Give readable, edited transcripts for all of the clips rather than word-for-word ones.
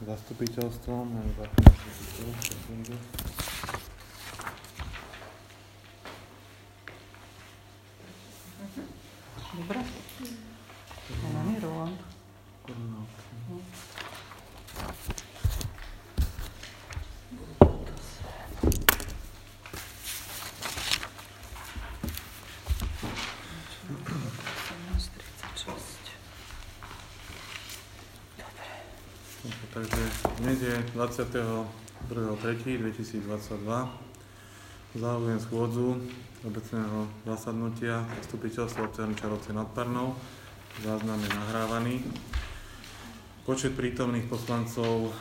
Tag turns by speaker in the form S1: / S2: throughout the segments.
S1: zastupiteľstvom.
S2: Dobre. Ona je Roland.
S1: Takže dnes je 22.3.2022. Zahajujem schôdzu obecného zasadnutia zastupiteľstva obce Hrnčarovce nad Parnou. Záznam je nahrávaný. Počet prítomných poslancov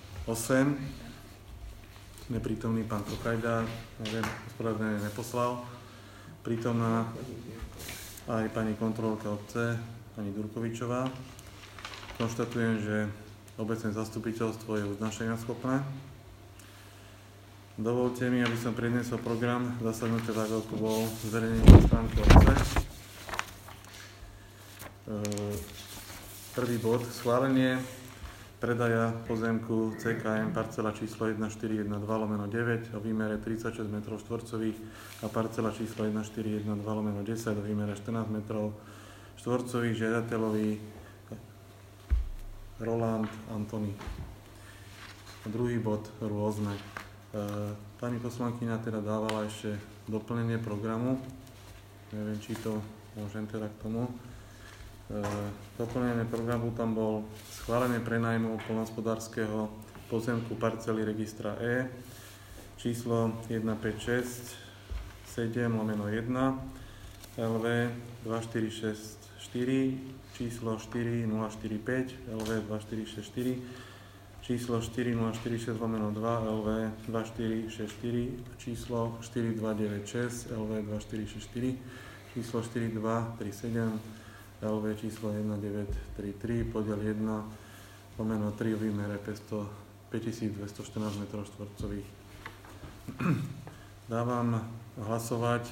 S1: 8. Neprítomný pán Kokajda, neviem, ospravedlnenie neposlal. Prítomná aj pani kontrolórka obce, pani Durkovičová. Konštatujem, že obecné zastupiteľstvo je uznášania schopné. Dovolte mi, aby som predniesol program zasadnutia tak, ako bol zverejnený na stránke obce. Prvý bod, schválenie predaja pozemku CKM parcela číslo 1412/9 o výmere 36 m2 a parcela číslo 1412/10 o výmere 14 m2 žiadateľovi Roland Antony. Druhý bod, rôzne. Pani poslankyňa teda dávala ešte doplnenie programu. Neviem, či to môžem teda k tomu. Doplnenie programu tam bol schválenie prenajmu poľnohospodárskeho pozemku parcely registra E číslo 1567/1 LV 2464 číslo 4045 LV 2464, číslo 4046/2 LV 2464, číslo 4296 LV 2464, číslo 4237 LV číslo 1933, podiel 1/3 o výmere 5214 m2. Dávam hlasovať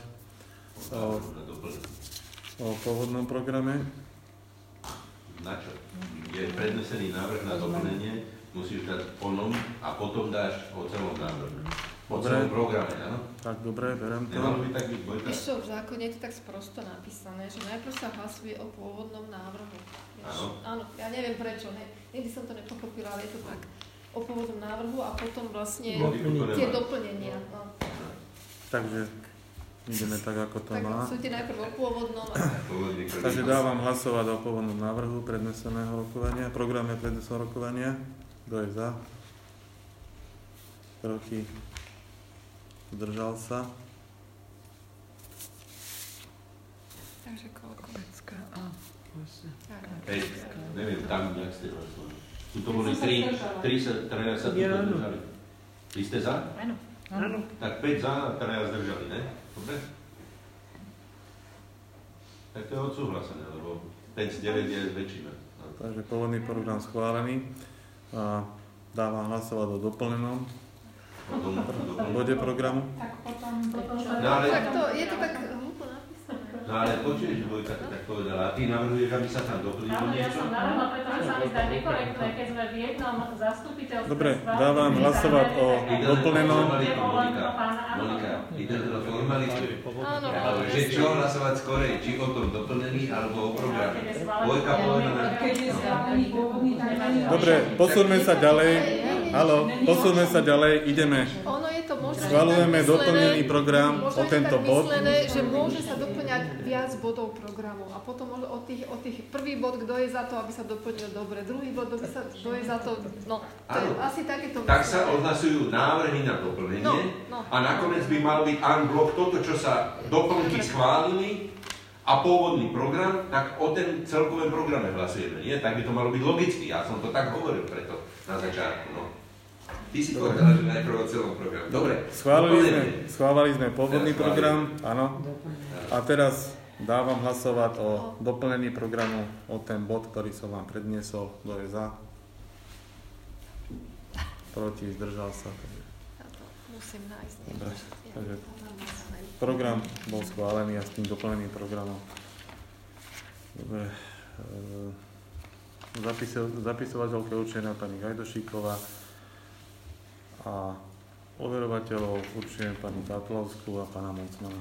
S1: o pôvodnom programe.
S3: Na čo? Je prednesený návrh na doplnenie, musíš dať o nom a potom dáš o celom návrhu. O celom programe, áno?
S1: Tak, dobre, berem to.
S3: Nemalo by tak byť, Bojka?
S4: Vieš čo, v zákone je to tak sprosto napísané, že najprv sa hlasuje o pôvodnom návrhu.
S3: Áno.
S4: Áno, ja neviem prečo, nikdy som to nepochopila, ale je to tak. O pôvodnom návrhu a potom vlastne tie doplnenia. No.
S1: Takže ideme tak, ako to
S4: tak
S1: má.
S4: hlasujte najprv o pôvodnom.
S1: Takže dávam hlasovať o pôvodnom návrhu predneseného rokovania. Program je predneseného rokovania. Kto je za? Proti? Zdržal sa?
S4: Takže koľko?
S3: Hej, neviem, tam, jak ste hlasovali. Tu to boli 3 sa tu zdržali. Vy ste za?
S2: Áno.
S3: Tak 5 za a 3 zdržali, ne? Dobre? Tak to je odsúhlasené, lebo 5-9 je väčšina.
S1: Takže pôvodný program schválený. A dávam hlasovať o doplnenom bode programu.
S2: Tak potom
S4: Tak to, je to tak hlúpo napísané.
S3: No ale počuješ, Bojka to tak povedala. A ty navrhuješ, aby sa tam doplnilo
S5: Áno, ja
S3: niečo?
S5: som navrhla, pretože sa mi zdá nekorektné, keď sme v jednom zastupiteľstve...
S1: Dobre, dávam hlasovať o doplnenom.
S3: Monika, ide do formalitu.
S4: Áno,
S3: Že čo hlasovať skorej, či o tom doplnení, alebo o programe. Bojka povedala.
S1: Dobre, posúďme sa ďalej. Haló, posúďme sa ďalej, ideme.
S4: Ono je to možno
S1: Schvaľujeme doplnený program o tento bod.
S4: Myslené, že môže sa doplňať viac bodov programu. A potom o tých prvý bod, kto je za to, aby sa doplnil dobre. Druhý bod, kto je za to, no, to je asi takéto
S3: Tak sa
S4: myslené.
S3: odhlasujú návrhy na doplnenie
S4: No.
S3: a nakoniec by mal byť unblock toto, čo sa doplnky schválili a pôvodný program, tak o ten celkovom programe hlasujeme, nie? Tak by to malo byť logicky, ja som to tak hovoril preto na začiatku, no. Ty si povedala, že najprv o celom programe. Dobre.
S1: Schválili sme pôvodný program, áno. A teraz dávam hlasovať o doplnení programu o ten bod, ktorý som vám predniesol. Kto je za? Proti, zdržal sa.
S4: Musím nájsť.
S1: Dobre, takže program bol schválený a s tým doplneným programom. Dobre. Zapisovateľka určená pani Gajdošíková a overovateľov určujem pani Tatlovskú a pána Mocmana.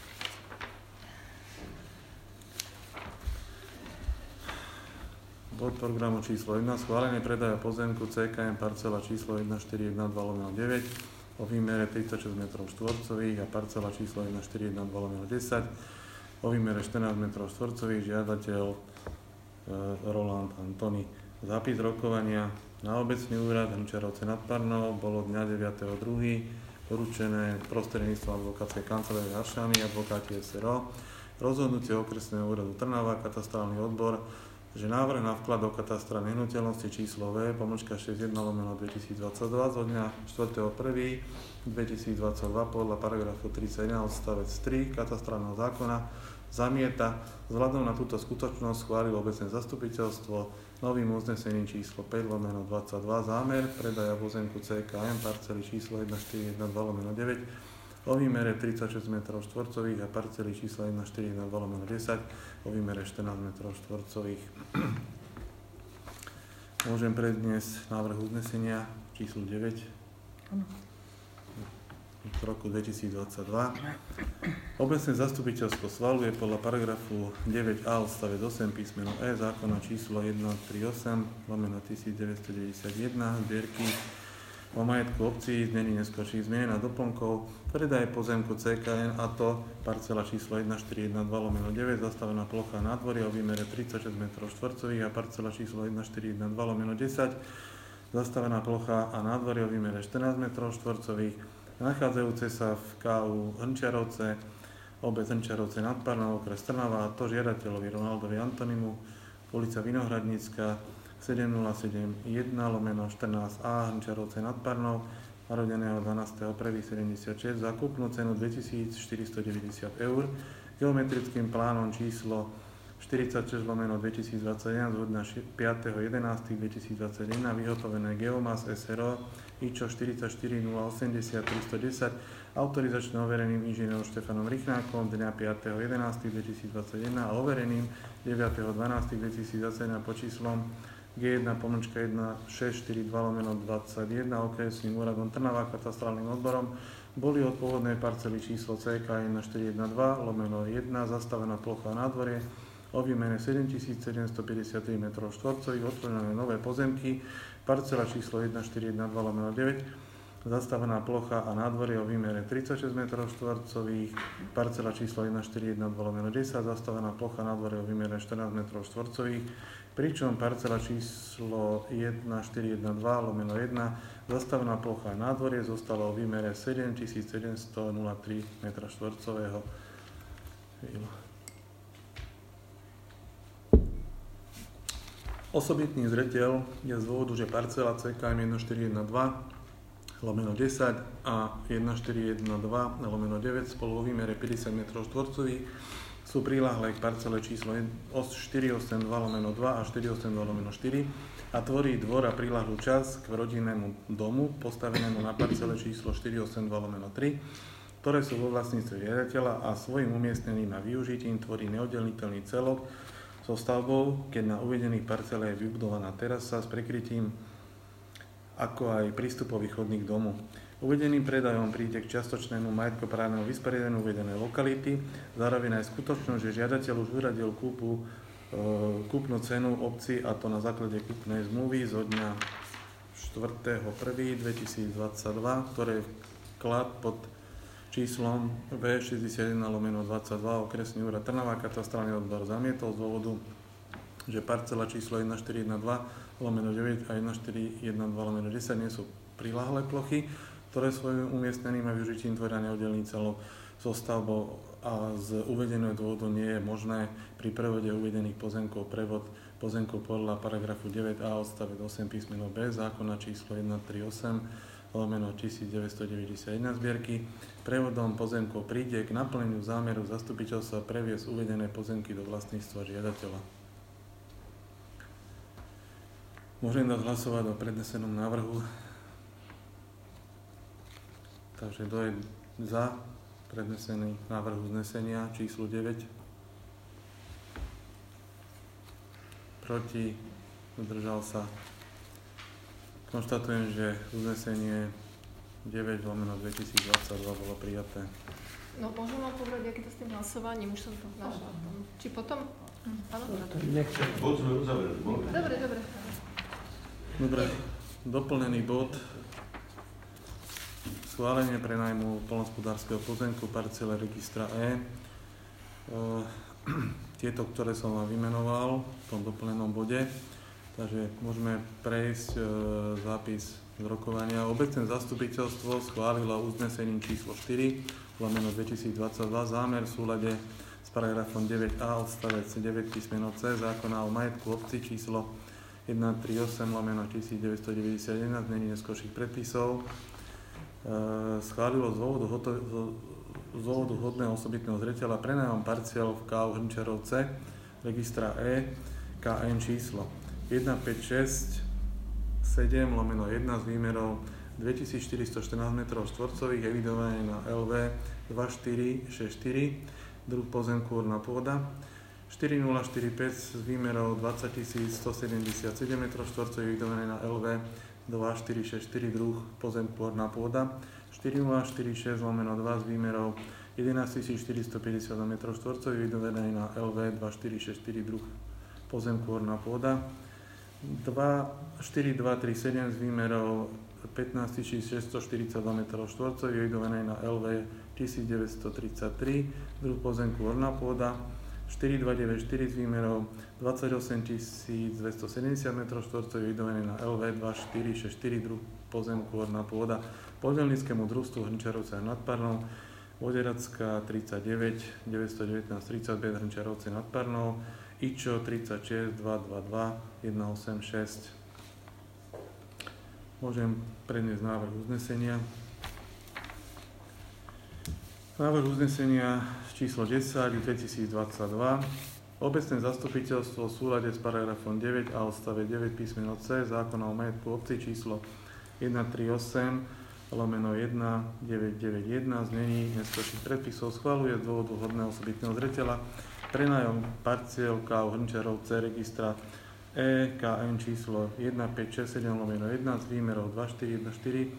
S1: Bod programu číslo 1. Schválenie predaja pozemku CKM parcela číslo 1412/9 o výmere 36 m2 a parcela číslo 1412/10 o výmere 14 m2. Žiadateľ Roland Antony. Zápis rokovania na obecný úrad Hrnčiarovce nad Parnou bolo dňa 9.2. poručené prostredníctvom advokátskej kancelárie Hašany, advokáti SRO. Rozhodnutie okresného úradu Trnava, katastrálny odbor, že návrh na vklad do katastra nehnuteľnosti číslo V/61/2022 zo dňa 4.1.2022 podľa paragrafu 31 odstavec 3 katastrálneho zákona zamieta. Vzhľadom na túto skutočnosť schválilo obecné zastupiteľstvo novým uznesením číslo 5/22 zámer predaja pozemku CKM parcely číslo 1412/9 o výmere 36 m2 a parcely číslo 1412/10 o výmere 14 m2. Môžem predniesť návrh uznesenia číslo 9 v roku 2022. Obecné zastupiteľstvo schvaľuje podľa paragrafu 9a odstavec 8 písmeno E zákona číslo 138/1991 zbierky o majetku obcí, znení neskorších zmien a doplnkov, predaj pozemku CKN, a to parcela číslo 1412/9, zastavená plocha nádvoria o výmere 36 m2 a parcela číslo 1412/10, zastavená plocha a nádvoria o výmere 14 m2, nachádzajúce sa v KU Hrnčiarovce, obec Hrnčiarovce nad Parnou, okres Trnava, a to žiadateľovi Ronaldovi Antonimu, ulica Vinohradnícka, 7071/14a Hrnčiarovce nad Parnou, narodeného 12.1.76 za kúpnu cenu 2490 eur, geometrickým plánom číslo 46/2021 z dňa 5.11.2021 vyhotovené Geomas SRO IČO 44080-310 autorizačne overeným inžinierom Štefanom Rychnákom dňa 5.11.2021 a overeným 9.12.2021 pod číslom G1-1642/21 okresným úradom Trnava katastrálnym odborom boli od pôvodnej parcely číslo CK 1412/1 zastavená plocha a nádvorie o výmene 7753 m2 otvorené nové pozemky, parcela číslo 1412/9 zastavená plocha a nádvorie o výmere 36 m2, parcela číslo 1412/10 zastavená plocha a nádvorie o výmere 14 m2, pričom parcela číslo 1412/1 zastavená plocha a nádvorie zostala o výmere 7703 m2. Osobitný zreteľ je z dôvodu, že parcela CKM 1412/10 a 1412/9 spolu o výmere 50 m2 sú priľahlé k parcele číslo 482/2 a 482/4 a tvorí dvor a priľahlú časť k rodinnému domu postavenému na parcele číslo 482/3, ktoré sú vo vlastníctve žiadateľa a svojim umiestnením a využitím tvorí neoddeliteľný celok so stavbou, keď na uvedených parcelách je vybudovaná terasa s prekrytím ako aj prístupový chodník domu. Uvedeným predajom príde k čiastočnému majetkoprávnemu vysporiadaniu uvedenej lokality, zároveň aj skutočnosť, že žiadateľ už uradil kúpnu cenu obci, a to na základe kúpnej zmluvy zo dňa 4.1.2022, ktoré je vklad pod číslom V61/22 okresný úrad Trnava katastrálny odbor zamietol z dôvodu, že parcela číslo 1412/9 a 1412/10 nie sú priľahlé plochy, ktoré svojim umiestnením a využitím tvoria neoddelný celok so stavbou, a z uvedeného dôvodu nie je možné pri prevode uvedených pozemkov prevod pozemkov podľa paragrafu 9a odstavec 8 písmeno B zákona číslo 138/1991 zbierky. Prevodom pozemkov príde k naplneniu zámeru zastupiteľstva previesť uvedené pozemky do vlastníctva žiadateľa. Môžem dať hlasovať o prednesenom návrhu. Takže kto je za prednesený návrh uznesenia číslo 9? Proti? Zdržal sa. Konštatujem, že uznesenie 9/2022 bolo prijaté.
S4: No, môžem vám povedať, aký to s tým hlasovaním, už som to našla. Či potom? Áno?
S3: Bod sme uzavreli.
S4: Dobre.
S1: Dobre, doplnený bod. Schválenie prenajmu poľnohospodárskeho pozemku parcele registra E. Tieto, ktoré som vám vymenoval v tom doplnenom bode. Takže môžeme prejsť zápis z rokovania. Obecné zastupiteľstvo schválilo uznesením číslo 4/2022 zámer v súlade s paragrafom 9a odstavec 9 písmeno C zákona o majetku obci číslo 138/1991 znení neskorších predpisov. Schválilo z dôvodu hodného osobitného zreteľa prenajom parciel v KU Hrnčarovce registra E KN číslo 1567/1 s výmerou 2414 m2 evidované na LV 2464, druh pozemku orná pôda, 4045 s výmerou 20177 m2 evidované na LV 2464, druh pozemku orná pôda, 4046/2 s výmerou 11450 m2 evidované na LV 2464, druh pozemku orná pôda, 4237 s výmerou 15642 m2 evidované na LV 1933, druh pozemku orná pôda, 4294 s výmerou 28270 m2 evidované na LV 2464, druh pozemku orná pôda, podľovníckemu družstvu Hrnčarovce nad Parnou, Voderacká 39 919 35 Hrnčarovce nad Parnou, IČO 36 222 186. Môžem predniesť návrh uznesenia. Návrh uznesenia číslo 10/2022. Obecné zastupiteľstvo v súlade s paragrafom 9 a odstave 9 písmeno C zákona o majetku obci číslo 138/1991 znení neskorších predpisov schvaľuje z dôvodu hodného osobitného zreteľa prenajom parciel KU Hrnčarovce registra E KN číslo 1567/1 s výmerou 2414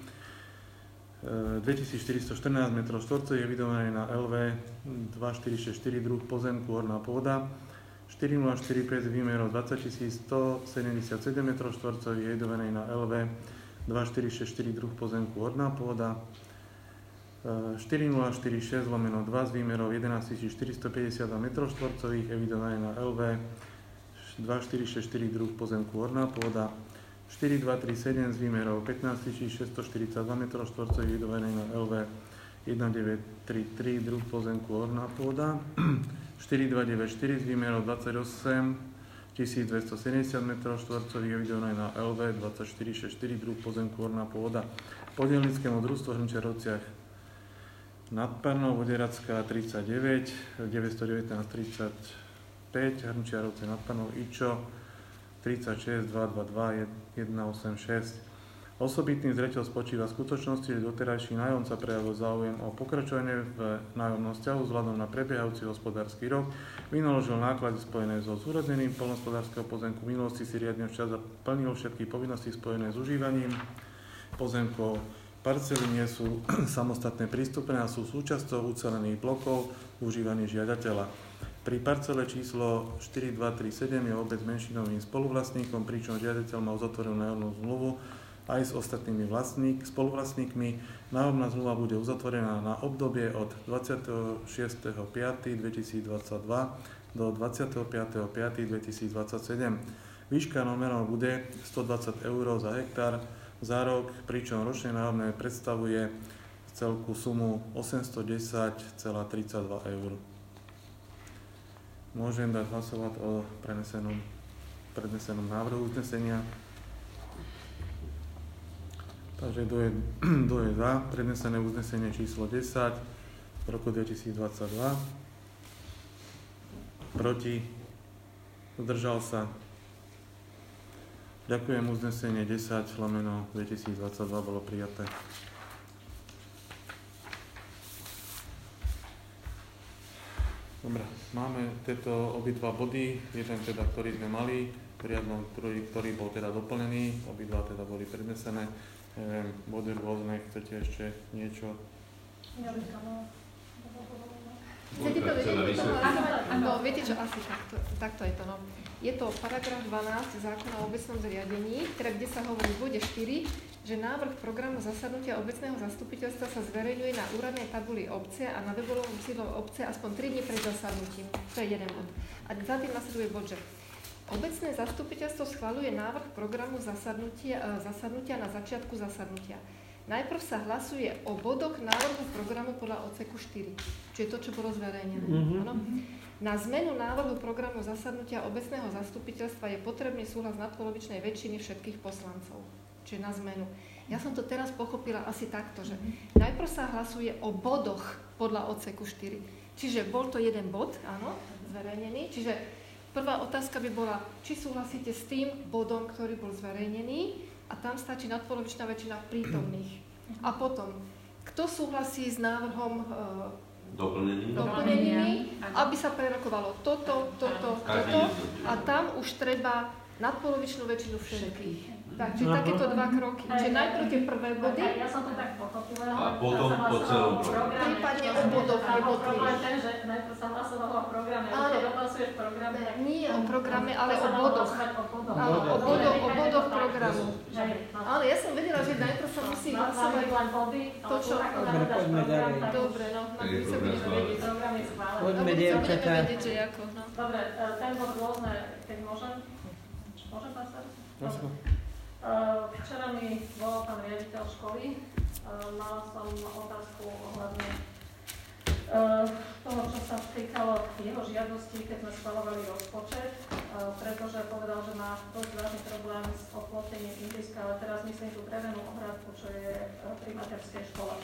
S1: 2414 m2 evidované na LV 2464, druh pozemku orná pôda, 4045 s výmerou 20177 m2 evidované na LV 2464, druh pozemku orná pôda, 4046/2 s výmerou 11450 m2 evidované na LV 2464, druh pozemku orná pôda, 4237 s výmerou 15642 m2 evidované na LV 1933, druh pozemku orná pôda, 4294 s výmerou 28270 m2 evidované na LV 2464, druh pozemku orná pôda, podľovníckemu družstvu Hrnčarovciach nad Parnou, Voderacká 39 919 35 Hrnčiarovce nad Parnou, IČO 36 222 186. Osobitný zreteľ spočíva v skutočnosti, že doterajší nájomca prejavil záujem o pokračovanie v nájomnom vzťahu vzhľadom na prebiehajúci hospodársky rok, vynaložil náklady spojené so zúrodnením poľnohospodárskeho pozemku, v minulosti si riadne včas plnil všetky povinnosti spojené s užívaním pozemkov. Parcely nie sú samostatné prístupné a sú súčasťou ucelených blokov v užívaní žiadateľa. Pri parcele číslo 4237 je obec menšinovým spoluvlastníkom, pričom žiadateľ má uzatvorenú nájomnú zmluvu aj s ostatnými spoluvlastníkmi. Nájomná zmluva bude uzatvorená na obdobie od 26.5.2022 do 25.5.2027. Výška nominálne bude 120 eur za hektár za rok, pričom ročné nájomné predstavuje celkú sumu 810,32 eur. Môžem dať hlasovať o prednesenom návrhu uznesenia. Takže kto je za prednesené uznesenie číslo 10 v roku 2022? Proti? Zdržal sa? Ďakujem, uznesenie 10/2022 bolo prijaté. Dobre, máme tieto obidva body, jeden teda, ktorý sme mali riadnom, ktorý bol teda doplnený, obidva teda boli prednesené. Body rôzne, chcete ešte niečo?
S4: Chcete to vedieť? No, viete čo, asi takto je to. No. Je to paragraf 12 zákona o obecnom zriadení, kde sa hovorí v bode 4, že návrh programu zasadnutia obecného zastupiteľstva sa zverejňuje na úradnej tabuli obce a na webovom sídle obce aspoň 3 dni pred zasadnutím. To je jeden bod. A za tým nasleduje bod, že obecné zastupiteľstvo schvaľuje návrh programu zasadnutia na začiatku zasadnutia. Najprv sa hlasuje o bodoch návrhu programu podľa odseku 4, čiže to, čo bolo zverejnené. Na zmenu návrhu programu zasadnutia obecného zastupiteľstva je potrebný súhlas nadpolovičnej väčšiny všetkých poslancov. Čiže na zmenu. Ja som to teraz pochopila asi takto, že najprv sa hlasuje o bodoch podľa odseku 4. Čiže bol to jeden bod, áno, zverejnený. Čiže prvá otázka by bola, či súhlasíte s tým bodom, ktorý bol zverejnený, a tam stačí nadpolovičná väčšina prítomných. A potom, kto súhlasí s návrhom doplnenými, aby sa prerokovalo toto, a tam už treba nadpolovičnú väčšinu všetkých. Takže takéto dva kroky. Čiže najprv tie prvé body.
S5: Ja som to tak pochopila.
S3: A potom po celom programe.
S4: Prípadne o bodoch
S5: jednotlivých. Problém ten, že najprv sa hlasovalo o programe. Keď dohlasuješ v programe.
S4: Nie o programe, ale o bodoch. Áno, o bodoch programu. Ale ja som vedela, že najprv sa musí hlasovať
S5: len body,
S4: to, čo... Dobre, no. Na tým sa budeme vedieť.
S5: Program je schválený.
S6: Poďme, dievčatá.
S4: Vedieť, že ako, no.
S5: Dobre, ten bod rôzne, keď môžem? Môžem, pán starý? Včera mi volal pán riaditeľ školy. Mala som otázku ohľadne toho, čo sa týkalo jeho žiadosti, keď sme schvaľovali rozpočet, pretože povedal, že má dosť vážny problém s oplotením ihriska, ale teraz myslím tú drevenú ohrádku, čo je pri materskej škole.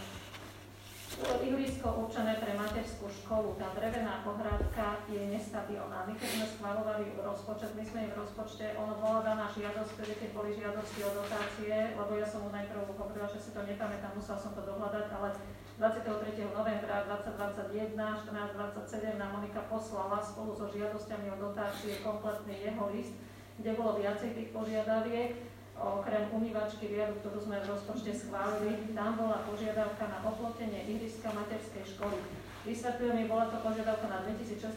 S5: Ihrisko určené pre materskú školu, tá drevená ohrádka je nestabilná. My keď sme schvaľovali rozpočet, my sme im v rozpočte, ono bola daná žiadosť, keď boli žiadosti o dotácie, lebo ja som mu najprv hovorila, že si to nepamätám, musela som to dohľadať, ale 23. novembra 2021, 14.27 nám Monika poslala spolu so žiadosťami o dotácie kompletný jeho list, kde bolo viacej tých požiadaviek. Okrem umývačky riadu, ktorú sme v rozpočte schválili, tam bola požiadavka na oplotenie ihriska materskej školy. Vysvetľujem, bola to požiadavka na 2667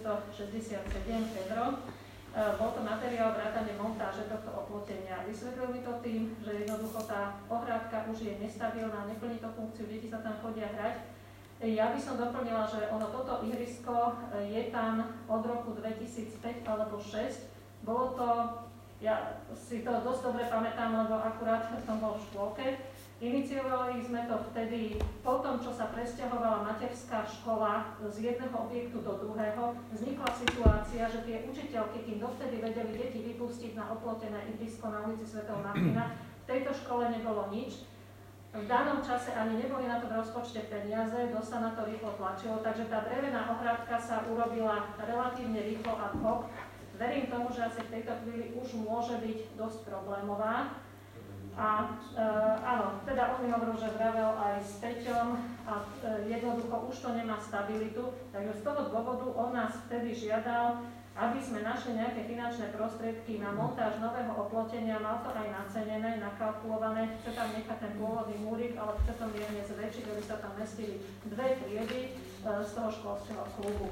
S5: eur. Bol to materiál vrátane montáže tohto oplotenia. Vysvetľujem mi to tým, že jednoducho tá ohrádka už je nestabilná, neplní to funkciu, deti sa tam chodia hrať. Ja by som doplnila, že toto ihrisko je tam od roku 2005 alebo 2006. Bolo to, ja si to dosť dobre pamätám, lebo akurát som bol v škôlke. Iniciovali sme to vtedy po tom, čo sa presťahovala materská škola z jedného objektu do druhého. Vznikla situácia, že tie učiteľky, kým dovtedy vedeli deti vypustiť na oplotené ihrisko na ulici Svätého Martina, v tejto škole nebolo nič. V danom čase ani neboli na to v rozpočte peniaze, dosť sa na to rýchlo tlačilo, takže tá drevená ohrádka sa urobila relatívne rýchlo ad hoc. Verím tomu, že asi v tejto chvíli už môže byť dosť problémová. A áno, teda on mi hovoril, že vravel aj s Peťom a jednoducho už to nemá stabilitu. Takže z toho dôvodu on nás vtedy žiadal, aby sme našli nejaké finančné prostriedky na montáž nového oplotenia. Mal to aj nacenené, nakalkulované. Chce tam nechať ten pôvodný múrik, ale chce to mierne zväčšiť, aby sa tam mestili dve triedy z toho školského klubu.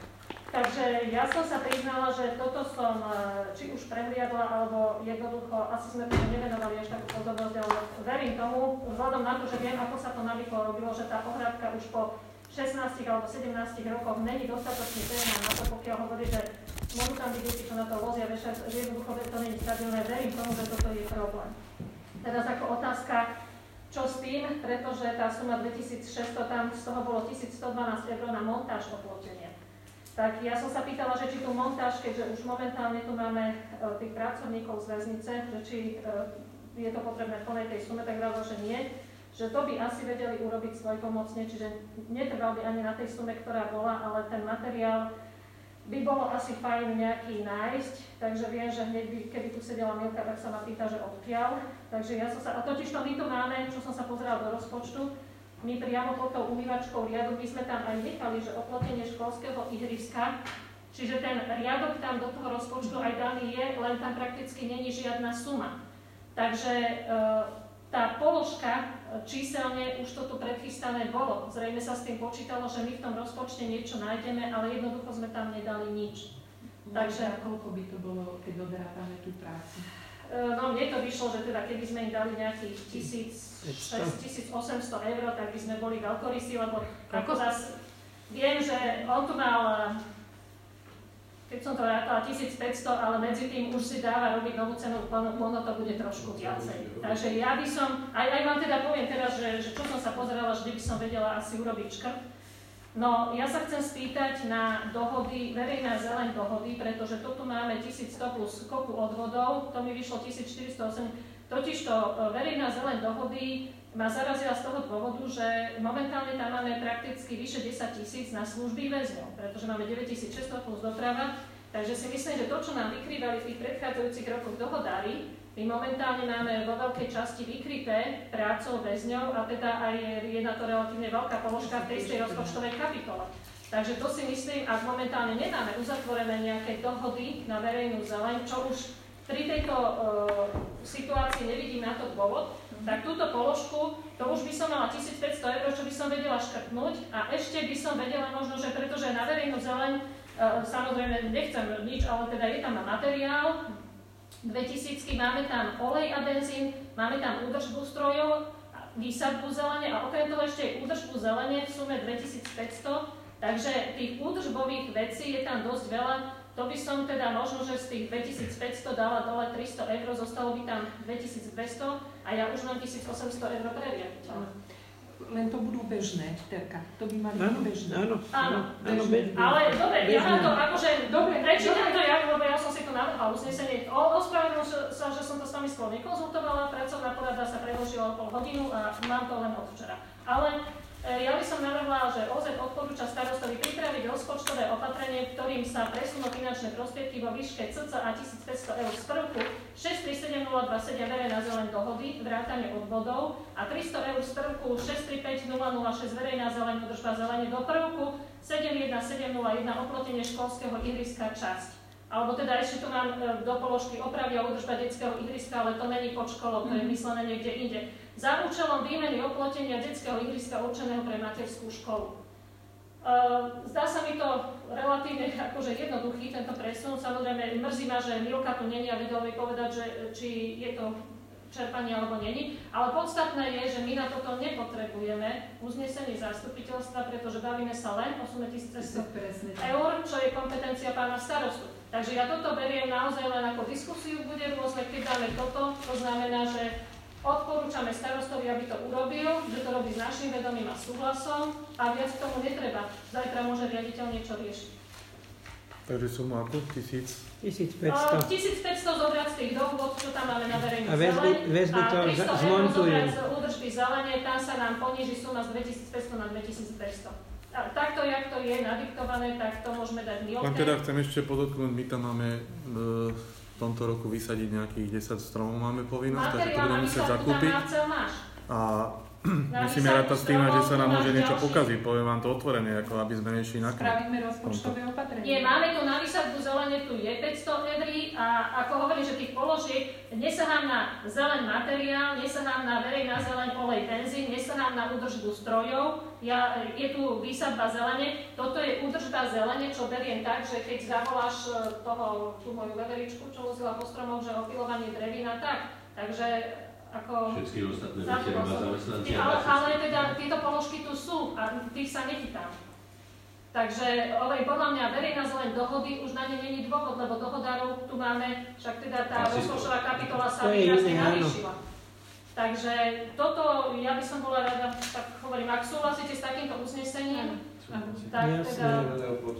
S5: Takže ja som sa priznala, že toto som či už prehliadla, alebo jednoducho, asi sme tomu nevenovali ešte takú pozornosť, ale verím tomu, vzhľadom na to, že viem, ako sa to narýchlo robilo, že tá ohrádka už po 16 alebo 17 rokoch není dostatočne pevná na to, pokiaľ hovorí, že môžu tam byť deti, čo na to vozia, jednoducho to není stabilné, verím tomu, že toto je problém. Teraz ako otázka, čo s tým, pretože tá suma 2600, tam z toho bolo 1112 eur na montáž oplotenia. Tak ja som sa pýtala, že či tú montáž, keďže už momentálne tu máme tých pracovníkov z väznice, že či je to potrebné v plnej tej sume, tak vravel, že nie. Že to by asi vedeli urobiť svojpomocne, čiže netrval by ani na tej sume, ktorá bola, ale ten materiál by bolo asi fajn nejaký nájsť. Takže viem, že hneď by, keby tu sedela Milka, tak sa ma pýta, že odkiaľ. Takže ja som sa, a totižto my tu máme, čo som sa pozerala do rozpočtu, my priamo pod tou umývačkou riadu, my sme tam aj nechali, že oplotenie školského ihriska Čiže ten riadok tam do toho rozpočtu aj daný je, len tam prakticky není žiadna suma. Takže tá položka číselne už toto predchystané bolo. Zrejme sa s tým počítalo, že my v tom rozpočte niečo nájdeme, ale jednoducho sme tam nedali nič.
S2: Takže koľko by to bolo, keď odrátame tú prácu?
S5: No mne to vyšlo, že teda keby sme im dali nejakých 1,800 eur, tak by sme boli veľkorysí, lebo ako zase viem, že on tu mal, keď som to rátala, 1500, ale medzi tým už si dáva robiť novú cenu, ono to bude trošku viacej. Takže ja by som, aj vám teda poviem teraz, že čo som sa pozerala, že by som vedela asi urobiť škrt. No, ja sa chcem spýtať na dohody, verejná zeleň dohody, pretože tu máme 1100 plus kopu odvodov, to mi vyšlo 1408, totižto verejná zeleň dohody ma zarazila z toho dôvodu, že momentálne tam máme prakticky vyše 10 000 na služby väzňov, pretože máme 9600 plus doprava, takže si myslím, že to, čo nám vykrývali v tých predchádzajúcich rokoch dohodári, my momentálne máme vo veľkej časti vykryté prácou väzňov a teda aj je na to relatívne veľká položka v tej istej rozpočtovej kapitole. Takže to si myslím, ak momentálne nemáme uzatvorené nejaké dohody na verejnú zeleň, čo už pri tejto situácii nevidím na to dôvod, tak túto položku, to už by som mala 1500 eur, čo by som vedela škrtnúť a ešte by som vedela možno, že pretože na verejnú zeleň, samozrejme nechcem nič, ale teda je tam materiál, 2000, máme tam olej a benzín, máme tam údržbu strojov, výsadbu zelene a okrem toho ešte aj údržbu zelene v sume 2500, takže tých údržbových vecí je tam dosť veľa. To by som teda možno, že z tých 2500 dala dole 300 eur, zostalo by tam 2200 a ja už mám 1800 eur pre riaditeľa.
S2: Len to budú bežné, Terka. To by mali byť bežné.
S5: Áno, bežné. Ale dobre, ja mám to akože, prečítam to ja, lebo ja som si to navrhla uznesenie. Ospravedlňujem sa, že som to s vami skôr nekonzultovala, pracovná porada sa predložila o pol hodinu a mám to len od včera. Ale ja by som navrhla, že OZ odporúča starostovi pripraviť rozpočtové opatrenie, ktorým sa presunú finančné prostriedky vo výške cca 1500 eur z prvku 637027 verejná zeleň dohody, vrátane odvodov a 300 eur z prvku 635006 verejná zeleň údržba zelene do prvku 71701 oplotenie školského ihriska časť. Alebo teda ešte tu mám do položky opravy a údržba detského ihriska, ale to není pod školou, to je myslené niekde inde. Za účelom výmeny oplotenia detského ihriska určeného pre materskú školu. Zdá sa mi to relatívne akože jednoduchý tento presun. Samozrejme mrzí ma, že Milka tu není a vedel by povedať, že či je to čerpanie alebo není. Ale podstatné je, že my na toto nepotrebujeme uznesenie zastupiteľstva, pretože bavíme sa len o sume 1100 eur, čo je kompetencia pána starostu. Takže ja toto beriem naozaj len ako diskusiu, bude rôzne, keď dáme toto, to znamená, že odporúčame starostovi, aby to urobil, že to robí s našim vedomím a súhlasom a viac k tomu netreba. Zajtra môže riaditeľ niečo riešiť.
S1: Takže sumu ako?
S6: 1500.
S5: 1500 zobrať z tých dohôd, čo tam máme na verejnú
S6: A väzby to zmontujú.
S5: A 300 eur zobrať z údržby zelene, tam sa nám poníži suma z 2500 na 2200. A takto, jak to je nadiktované, tak to môžeme dať my.
S1: Len teda chcem ešte podotknúť, my tam máme v tomto roku vysadiť nejakých 10 stromov, máme povinnosť, takže to budeme musieť zakúpiť. A musíme rátať s tým, že sa nám môže niečo pokaziť, poviem vám to otvorene, ako aby sme nešli na kraj.
S2: Spravíme rozpočtové opatrenie.
S5: Nie, máme tu na výsadbu zelene, tu je 500 eur a ako hovorím, že tých položiek nesahám na zeleň materiál, nesahám na verejná zeleň, olej, benzín, nesahám na údržbu strojov, je tu výsadba zelene, toto je údržba zelene, čo beriem tak, že keď zavoláš tú moju veveričku, čo vozila po stromoch, že opilovanie drevína, takže ako
S3: všetky ostatné veci má zamestnanci.
S5: Ale teda tieto položky tu sú a tých sa nechytám. Takže podľa mňa verejná zeleň dohody už na ne není dôvod, lebo dohodárov tu máme, však teda tá rozpočtová kapitola sa výrazne navýšila. Takže toto ja by som bola rada, tak hovorím, ak súhlasíte s takýmto uznesením, tak teda...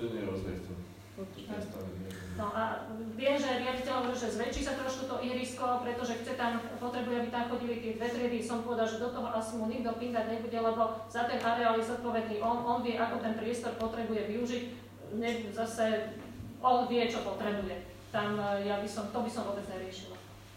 S5: No a viem, že riaditeľ hovorí, že zväčší sa trošku to ihrisko, pretože potrebuje, aby tam chodili tie dve triedy. Som povedal, že do toho asi mu nikto pingať nebude, lebo za ten areál je zodpovedný on vie, ako ten priestor potrebuje využiť. Zase on vie, čo potrebuje. Tam to by som vôbec neriešila.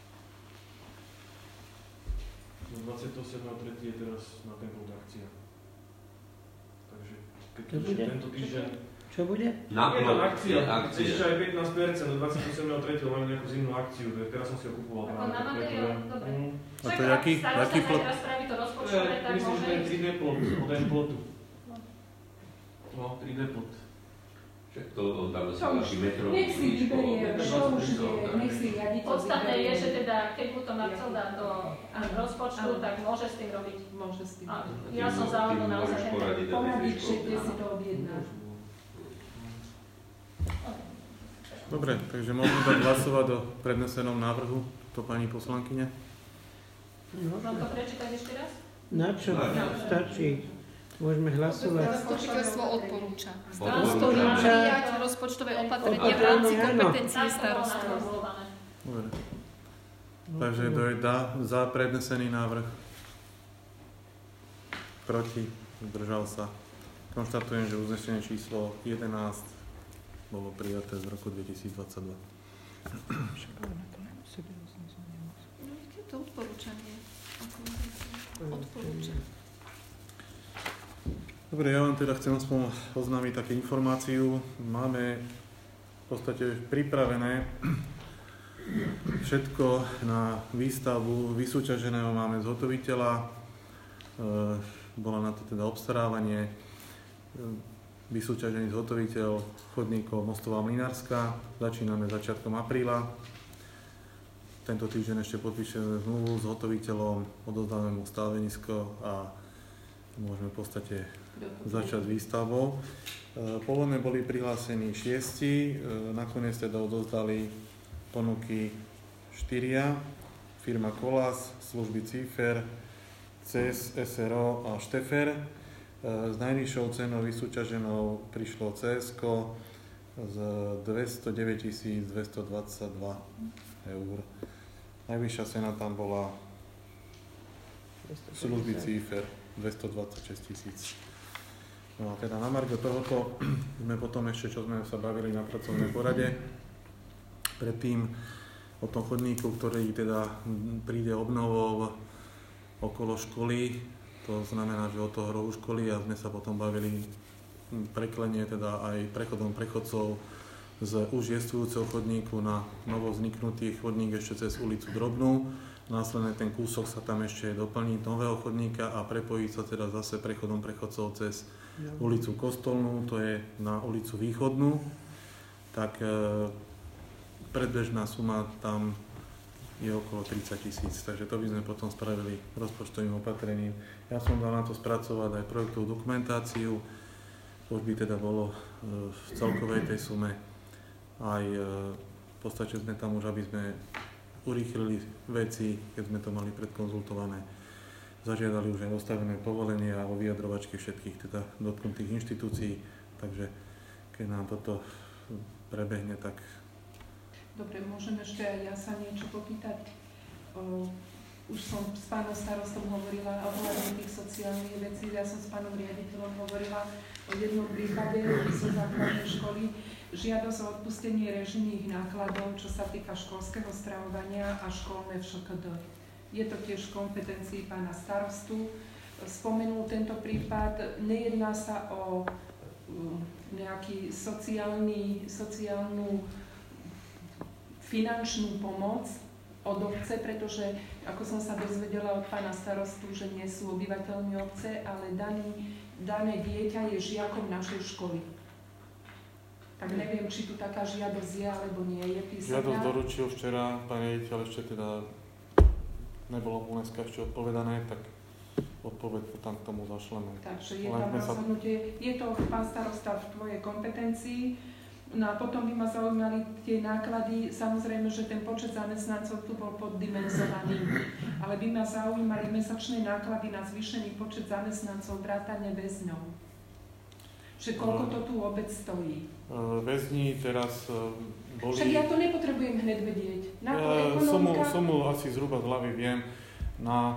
S7: 27.3. je teraz na ten akcia. Takže keď tento týždeň
S6: Čo bude?
S7: Je tam akcia,
S3: akcie.
S7: ešte aj 15% do 28.3. majú nejakú zimnú akciu, teraz som si ho kupoval.
S5: Ako na materiál, dobre.
S1: A to je jaký plot?
S5: Teraz spraví to rozpočtové, tak
S7: Myslím, že
S5: môže
S7: to je
S5: ísť.
S7: 3D plot, od plotu. No, 3D plot.
S3: Však to dáme sa
S2: To už,
S3: taký metrový.
S2: nech si vyberie, čo už je, nech si riaditeľ
S5: Podstatné je,
S2: vyberie.
S5: že teda, keď mu to Marcel dá do rozpočtu,
S2: Áno.
S5: tak môže s tým robiť.
S2: Môže s tým.
S5: A ja som závodnú naozaj.
S2: Poradiť, že kde si to objedná.
S1: Dobre, takže môžeme dať hlasovať o prednesenom návrhu, to pani poslankyne.
S6: No,
S5: Mám to prečítať ešte raz?
S6: na čo stačí? Môžeme hlasovať.
S4: Zastupiteľstvo odporúča.
S3: Odporúča.
S4: Prijať rozpočtové opatrenie v rámci kompetencií starostu.
S1: Dobre. Takže kto je za prednesený návrh? Proti? Zdržal sa. Konštatujem, že uznesenie číslo 11 bolo prijaté z roku 2022.
S4: Je to odporúčanie. Odporúča.
S1: Dobre, ja vám teda chcem aspoň oznámiť také informáciu. Máme v podstate pripravené všetko na výstavbu vysúťaženého máme zhotoviteľa. Bola na to teda obstarávanie. Vysúťažený zhotoviteľ chodníkov Mostová Mlynárska. Začíname začiatkom apríla. Tento týždeň ešte podpíšeme zmluvu s hotoviteľom, odovzdáme mu stávenisko a môžeme v podstate začať výstavbou. Pôvodne boli prihlásení 6, nakoniec teda odovzdali ponuky 4, firma Kolas, služby Cifer, CES, SRO a Štefer. S najnižšou cenou vysúťaženou prišlo CSko z 209 222 eur. Najvyššia cena tam bola služby Cifer 226 000. No a teda na margo tohoto sme potom ešte, čo sme sa bavili na pracovnej porade, predtým o tom chodníku, ktorý teda príde obnovou okolo školy, to znamená, že od toho rohu školy a sme sa potom bavili preklenie teda aj prechodom prechodcov z už jestvujúceho chodníku na novo vzniknutý chodník ešte cez ulicu Drobnú. Následne ten kúsok sa tam ešte doplní nového chodníka a prepojí sa teda zase prechodom prechodcov cez ulicu Kostolnú, to je na ulicu Východnú. Tak predbežná suma tam je okolo 30 000, takže to by sme potom spravili rozpočtovým opatrením. Ja som dal na to spracovať aj projektovú dokumentáciu, už by teda bolo v celkovej tej sume aj v podstate sme tam už, aby sme urýchlili veci, keď sme to mali predkonzultované. Zažiadali už aj dostavené povolenia o vyjadrovačky všetkých teda dotknutých inštitúcií, takže keď nám toto prebehne, tak...
S2: Dobre, môžem ešte aj ja sa niečo popýtať. Už som s pánom starostom hovorila ohľadne tých sociálnych vecí, ja som s pánom riaditeľom hovorila o jednom prípade zo základnej školy, žiadosť o odpustenie režijných nákladov, čo sa týka školského stravovania a školné VŠKD. Je to tiež v kompetencii pána starostu. Spomenul tento prípad, nejedná sa o nejaký sociálnu finančnú pomoc od obce, pretože, ako som sa dozvedela od pána starostu, že nie sú obyvateľmi obce, ale dané dieťa je žiakom našej školy. Tak neviem, či tu taká žiadosť je, alebo nie je písomná.
S1: Žiadosť doručil včera, pán riaditeľ ešte teda nebolo mu dneska ešte odpovedané, tak odpoveď tam k tomu zašleme.
S2: Takže je tam rozhodnutie, je to pán starosta v tvojej kompetencii. No a potom by ma zaujímali tie náklady, samozrejme, že ten počet zamestnancov tu bol poddimenzovaný, ale by ma zaujímali mesačné náklady na zvýšený počet zamestnancov vrátane väzňov. Že koľko to tu obec stojí?
S1: Väzni teraz boli...
S2: Však ja to nepotrebujem hneď vedieť. Na to ekonomika...
S1: Sumu asi zhruba z hlavy viem na...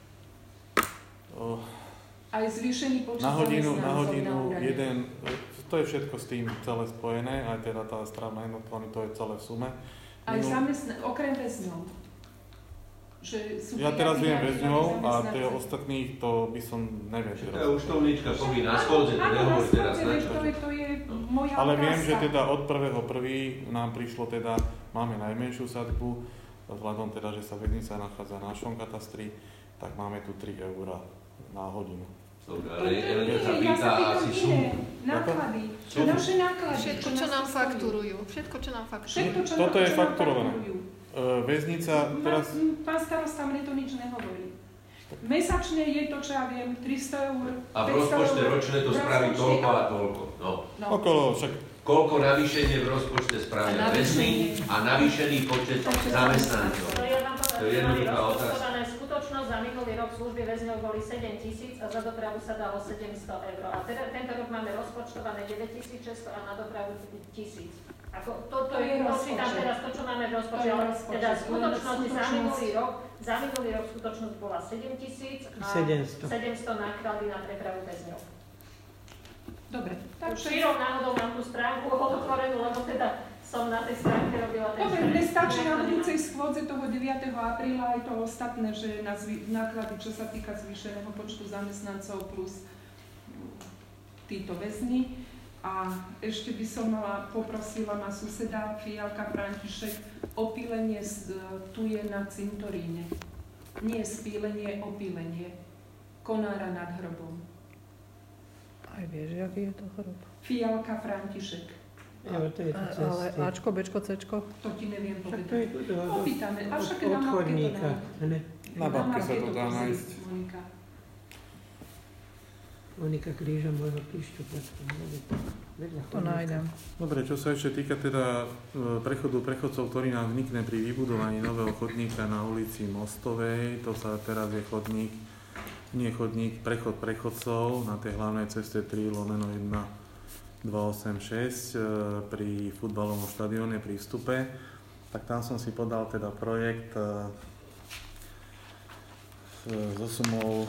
S2: Aj zvýšený počet
S1: na hodinu
S2: úrade.
S1: jeden... To je všetko s tým celé spojené, aj teda tá strávna jednotka, to je celé v sume.
S2: Aj okrem väzňov. Že sú
S1: Ja teraz viem
S2: prijatí
S1: väzňov a
S2: zamestnanci.
S1: tie ostatných to by som nevedel.
S3: To je účtovníčka povinná, na schôdze, to
S2: Áno, na
S3: nehovor teraz
S2: schôdze,
S3: na
S2: veď
S3: čo.
S2: to je moja
S1: Ale
S2: otázka.
S1: viem, že teda od 1.1. nám prišlo teda, máme najmenšiu sadzbu, vzhľadom teda, že sa väznica nachádza na našom katastri, tak máme tu 3 € na hodinu.
S3: Dobre,
S2: To
S3: ale
S2: nie,
S3: Elena sa
S2: ja
S3: pýta
S2: sa
S3: asi
S2: pýtam
S3: sú.
S2: iné náklady. Čo naše náklady?
S4: Všetko, čo nám fakturujú. Všetko, čo nám fakturujú.
S2: Všetko, čo
S1: Toto je
S2: nám
S1: fakturované.
S2: fakturujú.
S1: Väznica teraz...
S2: Pán starosta, mne to nič nehovorí. Mesačne je to, čo ja viem, 300 €.
S3: A v rozpočte ročné to spraví toľko a toľko. No.
S1: Okolo, však
S3: Koľko navýšenie v rozpočte spravia väzni a navýšený počet zamestnancov.
S5: To ja vám
S3: To je jednoduchá otázka.
S5: rozpočtované skutočnosť za minulý rok služby väzňov boli 7 000 a za dopravu sa dalo 700 €. A tento rok máme rozpočtované 9 600 a na dopravu 1000. Ako toto
S2: To je
S5: počítam
S2: rozpočet.
S5: teraz to, čo máme v rozpočte,
S2: To je
S5: ale
S2: rozpočet.
S5: teda v skutočnosti
S2: Skutočnosť.
S5: za minulý rok skutočnosť bola 7 000 a
S6: 700.
S5: 700 náklady na prepravu väzňov.
S2: Dobre,
S5: Už širou náhodou mám tú stránku otvorenú, lebo teda som na tej stránke robila ten
S2: Dobre, mne stačí na budúcej schôdze toho 9. apríla aj to ostatné, že na náklady, čo sa týka zvýšeného počtu zamestnancov plus títo väzni. A ešte by som poprosila ma suseda Fialka František opílenie tu je na cintoríne. Nie spílenie, opílenie. Konára nad hrobom.
S8: Aj vieš, aký je to chorob.
S2: Fialka František.
S6: Ale to je to
S8: Ale
S6: cesty.
S8: Ačko, Bčko, Cčko?
S2: To ti neviem
S6: Však to je
S2: povedať.
S6: tu
S2: Opýtame. A však
S6: od
S2: na mapke to
S6: chodníka.
S2: dá.
S6: Ne?
S1: na babke sa
S2: mapke
S1: to dá
S2: pozri,
S1: nájsť.
S2: Monika.
S6: Monika kríža môjho píšťu.
S8: To nájdem.
S1: Dobre, čo sa ešte týka teda prechodcov, ktorý nám vznikne pri vybudovaní nového chodníka na ulici Mostovej, to sa teraz je chodník, prechod prechodcov na tej hlavnej ceste 3/1-286 pri futbalovom štadióne pri vstupe, tak tam som si podal teda projekt so sumou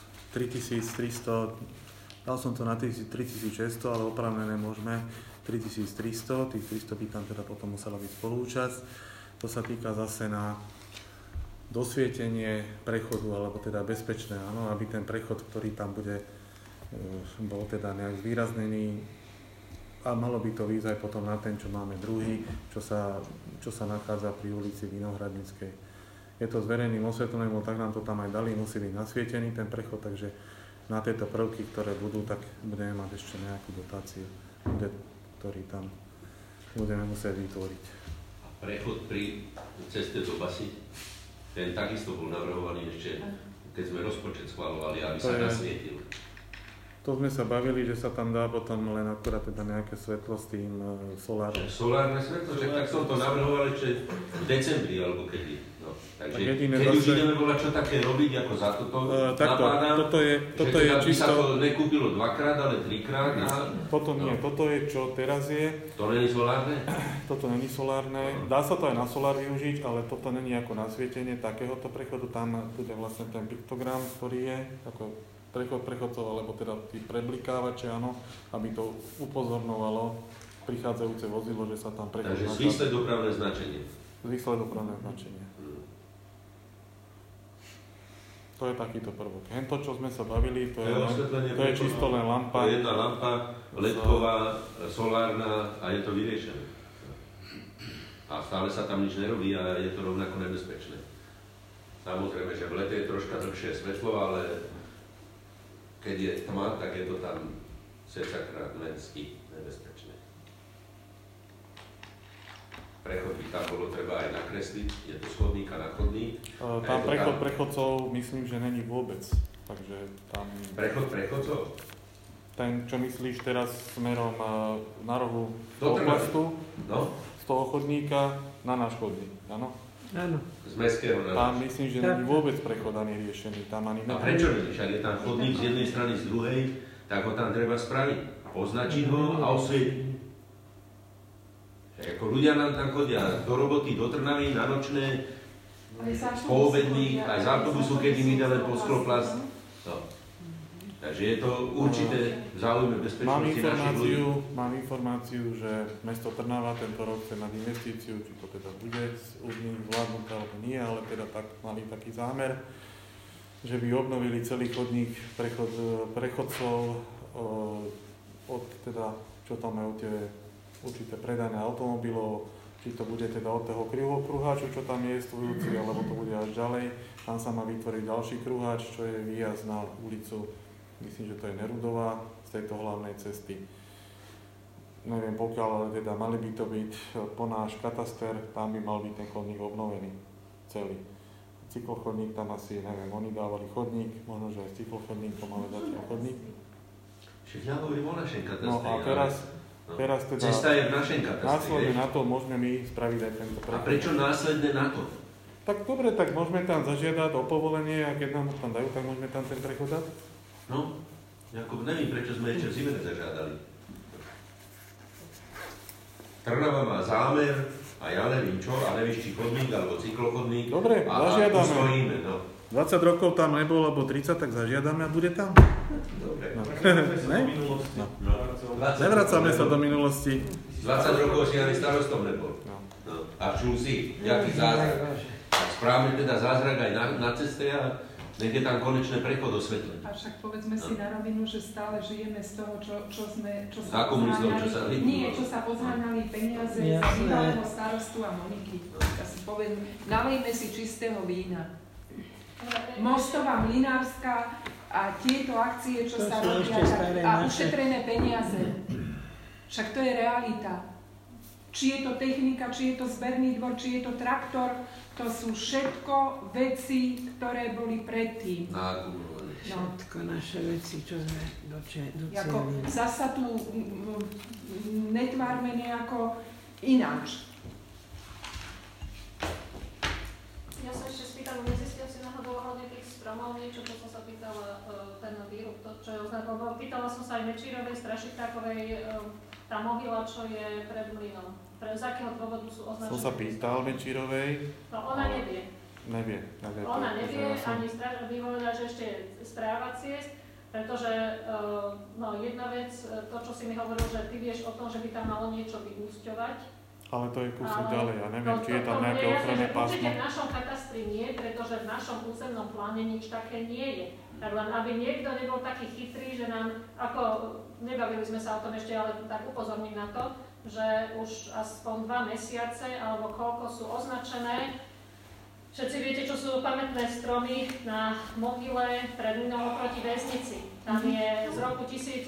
S1: 3300, dal som to na 3600, ale opravnené môžeme 3300, tých 300 by tam teda potom musela byť spolúčasť. To sa týka zase na dosvietenie prechodu, alebo teda bezpečné, áno, aby ten prechod, ktorý tam bude, bol teda nejak zvýraznený a malo by to výjsť aj potom na ten, čo máme druhý, čo sa nachádza pri ulici Vinohradníckej. Je to s verejným osvetlením, tak nám to tam aj dali, musí byť nasvietený ten prechod, takže na tieto prvky, ktoré budú, tak budeme mať ešte nejakú dotáciu, ktorý tam budeme musieť vytvoriť.
S3: A prechod pri ceste do Basy, ten takisto bol navrhovaný ešte, keď sme rozpočet schvaľovali, aby sa nasvietil.
S1: To sme sa bavili, že sa tam dá potom len akurát teda nejaké svetlo s tým solárnym.
S3: Solárne svetlo, však tak som to navrhoval ešte v decembri, alebo kedy. No, takže
S1: Tak
S3: keď
S1: zase...
S3: už ideme volať, čo také robiť, ako za toto
S1: takto,
S3: napádam,
S1: toto je
S3: že
S1: čisto...
S3: sa to nekúpilo dvakrát, ale trikrát.
S1: Toto nie, toto je čo teraz je.
S3: To není solárne?
S1: Toto není solárne. Dá sa to aj na solár využiť, ale toto není ako nasvietenie takéhoto prechodu. Tam bude vlastne ten piktogram, ktorý je ako prechod prechodcov, alebo teda tí preblikávače, áno, aby to upozorňovalo prichádzajúce vozidlo, že sa tam prechod...
S3: Takže zvyslé dopravné značenie.
S1: Zvyslé dopravné značenie. To je takýto prvok. To, čo sme sa bavili, to je čisto len lampa.
S3: To je jedna lampa, ledková, solárna a je to vyriešené. A stále sa tam nič nerobí a je to rovnako nebezpečné. Samozrejme, že v lete je troška dlhšie svetlo, ale keď je tma, tak je to tam srdcakrát mensky nebezpečné. Prechod by tam bolo treba aj nakresliť, je to z chodníka na chodník.
S1: Tam prechod prechodcov myslím, že není vôbec, takže tam...
S3: Prechod prechodcov?
S1: Ten, čo myslíš teraz smerom na rohu
S3: Do
S1: oblastu,
S3: no?
S1: z toho chodníka na náš chodník, áno?
S6: Áno.
S3: Z mestského na
S1: Tam myslím, že není vôbec prechod ani riešený, tam ani...
S3: A prečo nie? Však je tam chodník z jednej strany, z druhej, tak ho tam treba spraviť. Označiť ho a osvietiť. Ako ľudia nám tam chodia do roboty, do Trnavy, na nočné, po obedných, aj z autobusu, keď im ide len po skloplast. No. Takže je to určité v záujme bezpečnosti našich ľudí.
S1: Mám informáciu, že mesto Trnava tento rok chce mať investíciu, či to teda bude u nich vládnuté alebo nie, ale teda mali taký zámer, že by obnovili celý chodník prechodcov od teda, čo tam majú tie určité predajné automobilov, či to bude teda od toho kruháču, čo tam je stvojúci, alebo to bude až ďalej. Tam sa má vytvoriť ďalší kruháč, čo je výjazd na ulicu, myslím, že to je Nerudová, z tejto hlavnej cesty. Neviem pokiaľ, ale teda mali by to byť po náš kataster, tam by mal byť ten chodník obnovený celý. Cyklochodník tam asi, neviem, oni dávali chodník, možno, že aj cyklochodník, to máme zatiaľ chodník.
S3: Však ja hovorím o našem katastre.
S1: No a teraz teda...
S3: Cesta je v našem katastre.
S1: Následne na to môžeme my spraviť aj tento prechod.
S3: A prečo následne na to?
S1: Tak dobre, tak môžeme tam zažiadať o povolenie a keď nám ho tam dajú, tak môžeme tam ten prechod dať?
S3: No, Jakub, neviem, prečo sme ešte v zime nezažiadali. Trnava má zámer a ja neviem čo, a nevíš, či chodník alebo cyklochodník.
S1: Dobre, zažiadame.
S3: A stojíme, no.
S1: 20 rokov tam nebol, alebo 30, tak zažiadame a bude tam.
S3: Dobre.
S1: No.
S7: No.
S1: Nevracame sa do minulosti.
S3: 20 rokov si ani starostom nebol.
S1: No.
S3: No. A čul si, jaký zázrak. Správne teda zázrak aj na ceste a nech je tam konečné prechod osvetlený.
S2: Avšak povedzme si na rovinu, že stále žijeme z toho, čo sa pozháňali peniaze za bývalého starostu a Moniky. Ja si poviem, nalejme si čistého vína. Mostová, Mlynárska a tieto akcie, čo sa robia a ušetrené peniaze. Však to je realita. Či je to technika, či je to zberný dvor, či je to traktor, to sú všetko veci, ktoré boli predtým.
S6: Všetko naše veci, čo sme docelili.
S2: Zasa tu netvárme nejako ináč.
S5: Ja sa ešte spýtam, nezistil si náhodou ohľadne tých stromov niečo, čo som sa pýtala ten výrub, to čo je označené. Pýtala som sa aj Mečírovej, Strašitákovej, tá mohyla, čo je pred mlynom. Z akého dôvodu sú označené?
S1: Som sa pýtal Mečírovej.
S5: No ona nevie. Ona nevie, ani vyvolila, že ešte správa ciest, pretože jedna vec, to čo si mi hovoril, že ty vieš o tom, že by tam malo niečo vyúsťovať.
S1: Ale to je kúsok ďalej, ja neviem, či je tam nejaké ochranné pásmo.
S5: Určite v našom katastri nie, pretože v našom územnom pláne nič také nie je. Tak len aby niekto nebol taký chytrý, že nám, ako nebavili sme sa o tom ešte, ale tak upozorním na to, že už aspoň 2 mesiace, alebo koľko sú označené. Všetci viete, čo sú pamätné stromy na mohyle pred mlynom oproti väznici. Tam je z roku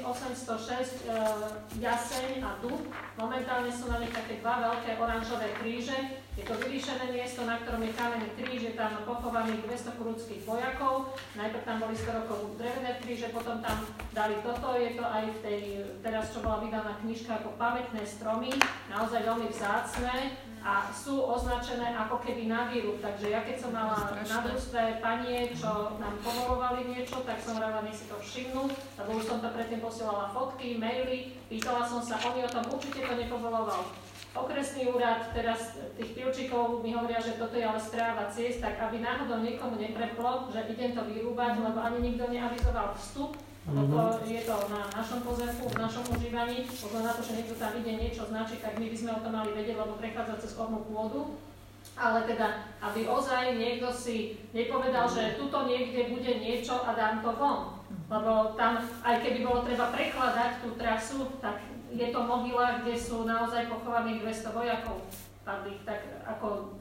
S5: 1806 jaseň a dub. Momentálne sú na nich také 2 veľké oranžové kríže. Je to vyvýšené miesto, na ktorom je kamenný kríž, je tam pochovaných 200 kurúckých vojakov. Najprv tam boli 100 rokov drevené kríže, potom tam dali toto. Je to aj v tej, teraz čo bola vydaná knižka ako pamätné stromy, naozaj veľmi vzácne. A sú označené ako keby na výrub. Takže ja keď som mala na družstve panie, čo nám povolovali niečo, tak som rada, nech si to všimnú, lebo už som to predtým posielala fotky, maily, pýtala som sa, oni o tom určite to nepovoloval. Okresný úrad, teraz tých pilčíkov mi hovoria, že toto je ale správa ciest, tak aby náhodou niekomu nepreplo, že idem to vyrúbať, lebo ani nikto neavizoval vstup. Je to na našom pozemku, v našom užívaní, pozor na to, že niekto tam ide niečo značiť, tak my by sme o tom mali vedieť, lebo prechádza cez ornú pôdu. Ale teda, aby ozaj niekto si nepovedal, že tuto niekde bude niečo a dám to von. Lebo tam, aj keby bolo treba prekladať tú trasu, tak je to mohyla, kde sú naozaj pochovaných 200 vojakov padlých. Tak ako...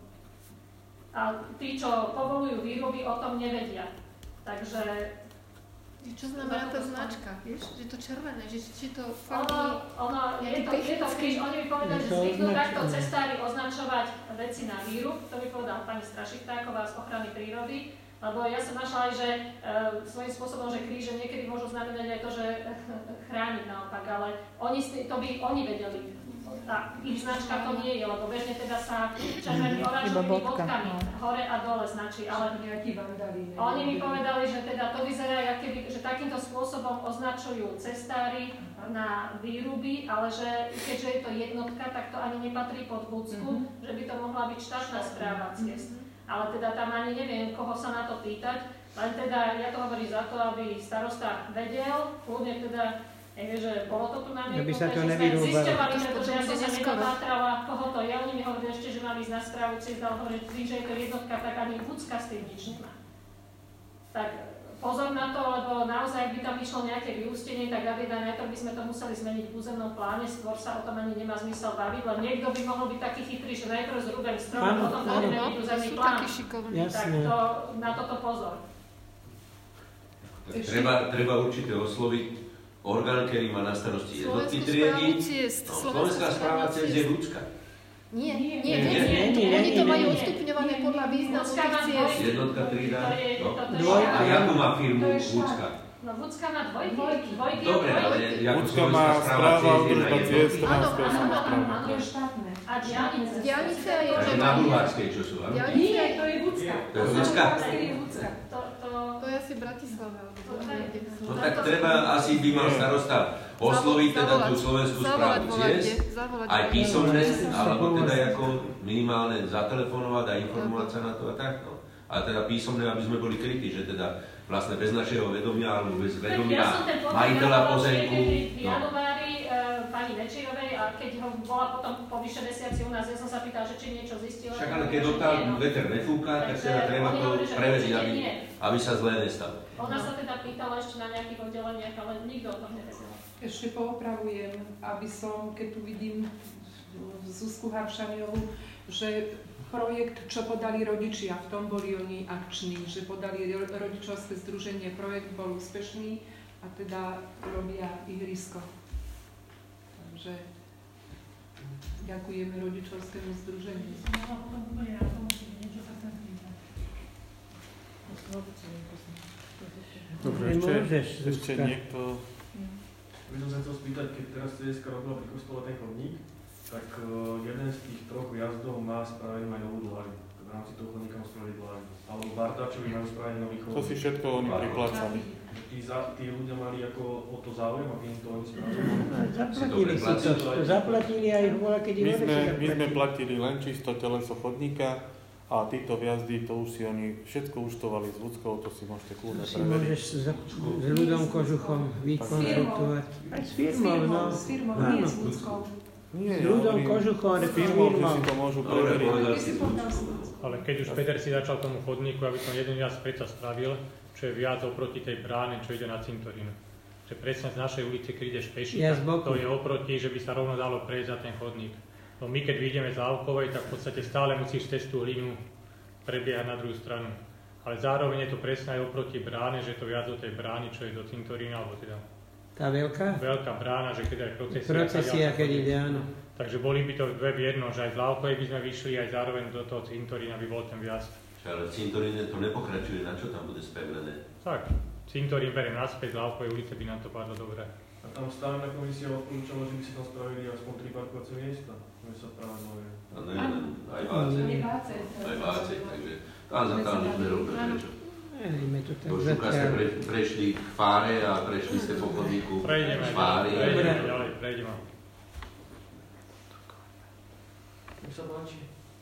S5: A tí, čo povolujú výroby, o tom nevedia. Takže...
S4: Čo znamená tá značka, vieš? Že to červené, že či to fakt
S5: je to kríž. Oni mi povedali, že zvyknú takto cestári označovať veci na výrub. To mi povedala pani Strašitáková z ochrany prírody. Lebo ja som našla aj, že svojím spôsobom, že kríže niekedy môžu znamenať aj to, že chrániť naopak, ale to by oni vedeli. A ich značka to nie je, lebo bežne teda sa červenými oranžovými bodkami hore a dole značí, ale oni mi povedali, že teda to vyzerá, že takýmto spôsobom označujú cestári na výruby, ale že keďže je to jednotka, tak to ani nepatrí pod Bucku, že by to mohla byť štátna správa ciest. Ale teda tam ani neviem, koho sa na to pýtať. Len teda ja to hovorím za to, aby starosta vedel, kľudne teda, že bolo to tu na
S6: Aby sa to
S5: že sme
S6: nevyrúbalo.
S5: zisťovali, pretože ja som sa nedopátrala, koho to je. Oni mi hovorili ešte, že mám ísť na správu CIS, ale hovorím, že je to jednotka, tak ani Bucka s tým nič nemá. Tak pozor na to, lebo naozaj, ak by tam išlo nejaké vyústenie, tak najprv by sme to museli zmeniť v územnom pláne, skôr sa o tom ani nemá zmysel baviť, lebo niekto by mohol byť taký chytrý, že najprv zrúbem strom, potom budeme meniť územný plán. Tak to, na toto pozor.
S3: Treba určite osloviť orgán, ktorý má na starosti jednotky triedy. Slovenská správa ciest je ľudská.
S4: Nie. Oni to majú odstupňované podľa významu tých ciest.
S3: Jednotka trieda. A jakú má firmu ľudská?
S5: No Bucka má dvojky.
S3: Dobre, ale
S1: Bucka má správa údržba ciest, Trnavského samospráva.
S2: To je štátne.
S5: A diaľnice.
S4: Diaľnice je
S3: Takže na Bulvárskej, čo sú?
S2: Nie, to je Bucka.
S3: To je Bucka?
S4: To je asi v Bratislave.
S3: No tak treba, asi by mal starosta osloviť teda tú slovenskú správu ciest, aj písomne, alebo teda ako minimálne zatelefonovať a informovať sa na to a tak. No. A teda písomne, aby sme boli krytí, že teda vlastne bez našeho vedomia alebo bez vedomia majiteľa pozemku.
S5: V januári pani Nečejovej a keď ho bola potom po vyše mesiaci u nás, ja som sa pýtala, že či niečo zistila.
S3: Však ale keď odtiaľ veter nefúka, tak teda treba to preveriť, aby sa zlé nestalo.
S5: Ona sa teda pýtala ešte na nejakých oddeleniach, ale nikto o tom nevedel.
S2: Ešte poopravujem, aby som, keď tu vidím Zuzku Havšaniovú, že projekt, čo podali rodičia, v tom boli oni akční, že podali rodičovské združenie, projekt bol úspešný a teda robia ihrisko. Takže ďakujeme rodičovskému združeniu.
S1: Dobre, ešte niekto...
S7: My som sa chcel spýtať, keď teraz CSK robila pri kostole ten chodník, tak jeden z tých troch jazdov má spravenú aj novú dlažbu. V rámci toho chodníka má spravenú dlažbu. Alebo Bartáčovi majú spravený nový chodník.
S1: To si všetko oni priplácali.
S7: Tí ľudia mali ako o to záujem, aby im to oni spravili.
S6: Zaplatili si to. Zaplatili aj bola, keď
S1: My sme platili len čisto teleso chodníka a títo vjazdy, to už si oni všetko účtovali s ľudskou, to si môžete kľudne
S6: si
S1: preveriť.
S6: môžeš s ľudom Kožuchom vykonzultovať. Aj s firmou, no.
S2: S firmou, nie s ľudskou.
S1: Nie,
S6: S ľudom Kožuchom,
S1: s firmou, že si to môžu preveriť.
S9: Ale keď už Peter si začal tomu chodníku, aby som jeden raz predsa spravil, čo je viac oproti tej bráne, čo ide na cintorínu. Že presne z našej ulice, keď ideš peši, to je oproti, že by sa rovno dalo prejsť za ten chodník. No my keď vyjdeme z Lávkovej, tak v podstate stále musíš cez tú hlinu prebiehať na druhú stranu. Ale zároveň je to presne aj oproti bráne, že to viac do tej brány, čo je do cintorína, alebo teda...
S6: Tá veľká?
S9: Veľká brána, že keď aj
S6: procesia, keď ide, áno.
S9: Takže boli by to dve v jedno, že aj z Lávkovej by sme vyšli, aj zároveň do toho cintorína by bol ten viac.
S3: Ale v cintoríne to nepokračuje, na čo tam bude spevnené?
S9: Tak, cintorín beriem naspäť, z Lávkovej ulice by nám to padlo dobre.
S7: A tam stavebná komisia odporúčala, že by si tam spravili aspoň 3 parkovacie miesta.
S3: Aj váce, takže tam za tam sme robili prečo. Do Šuka ste prešli k Fáre a prešli ste po chodníku Fáry.
S9: Prejdeme ďalej, prejdeme.
S7: Nech sa páči.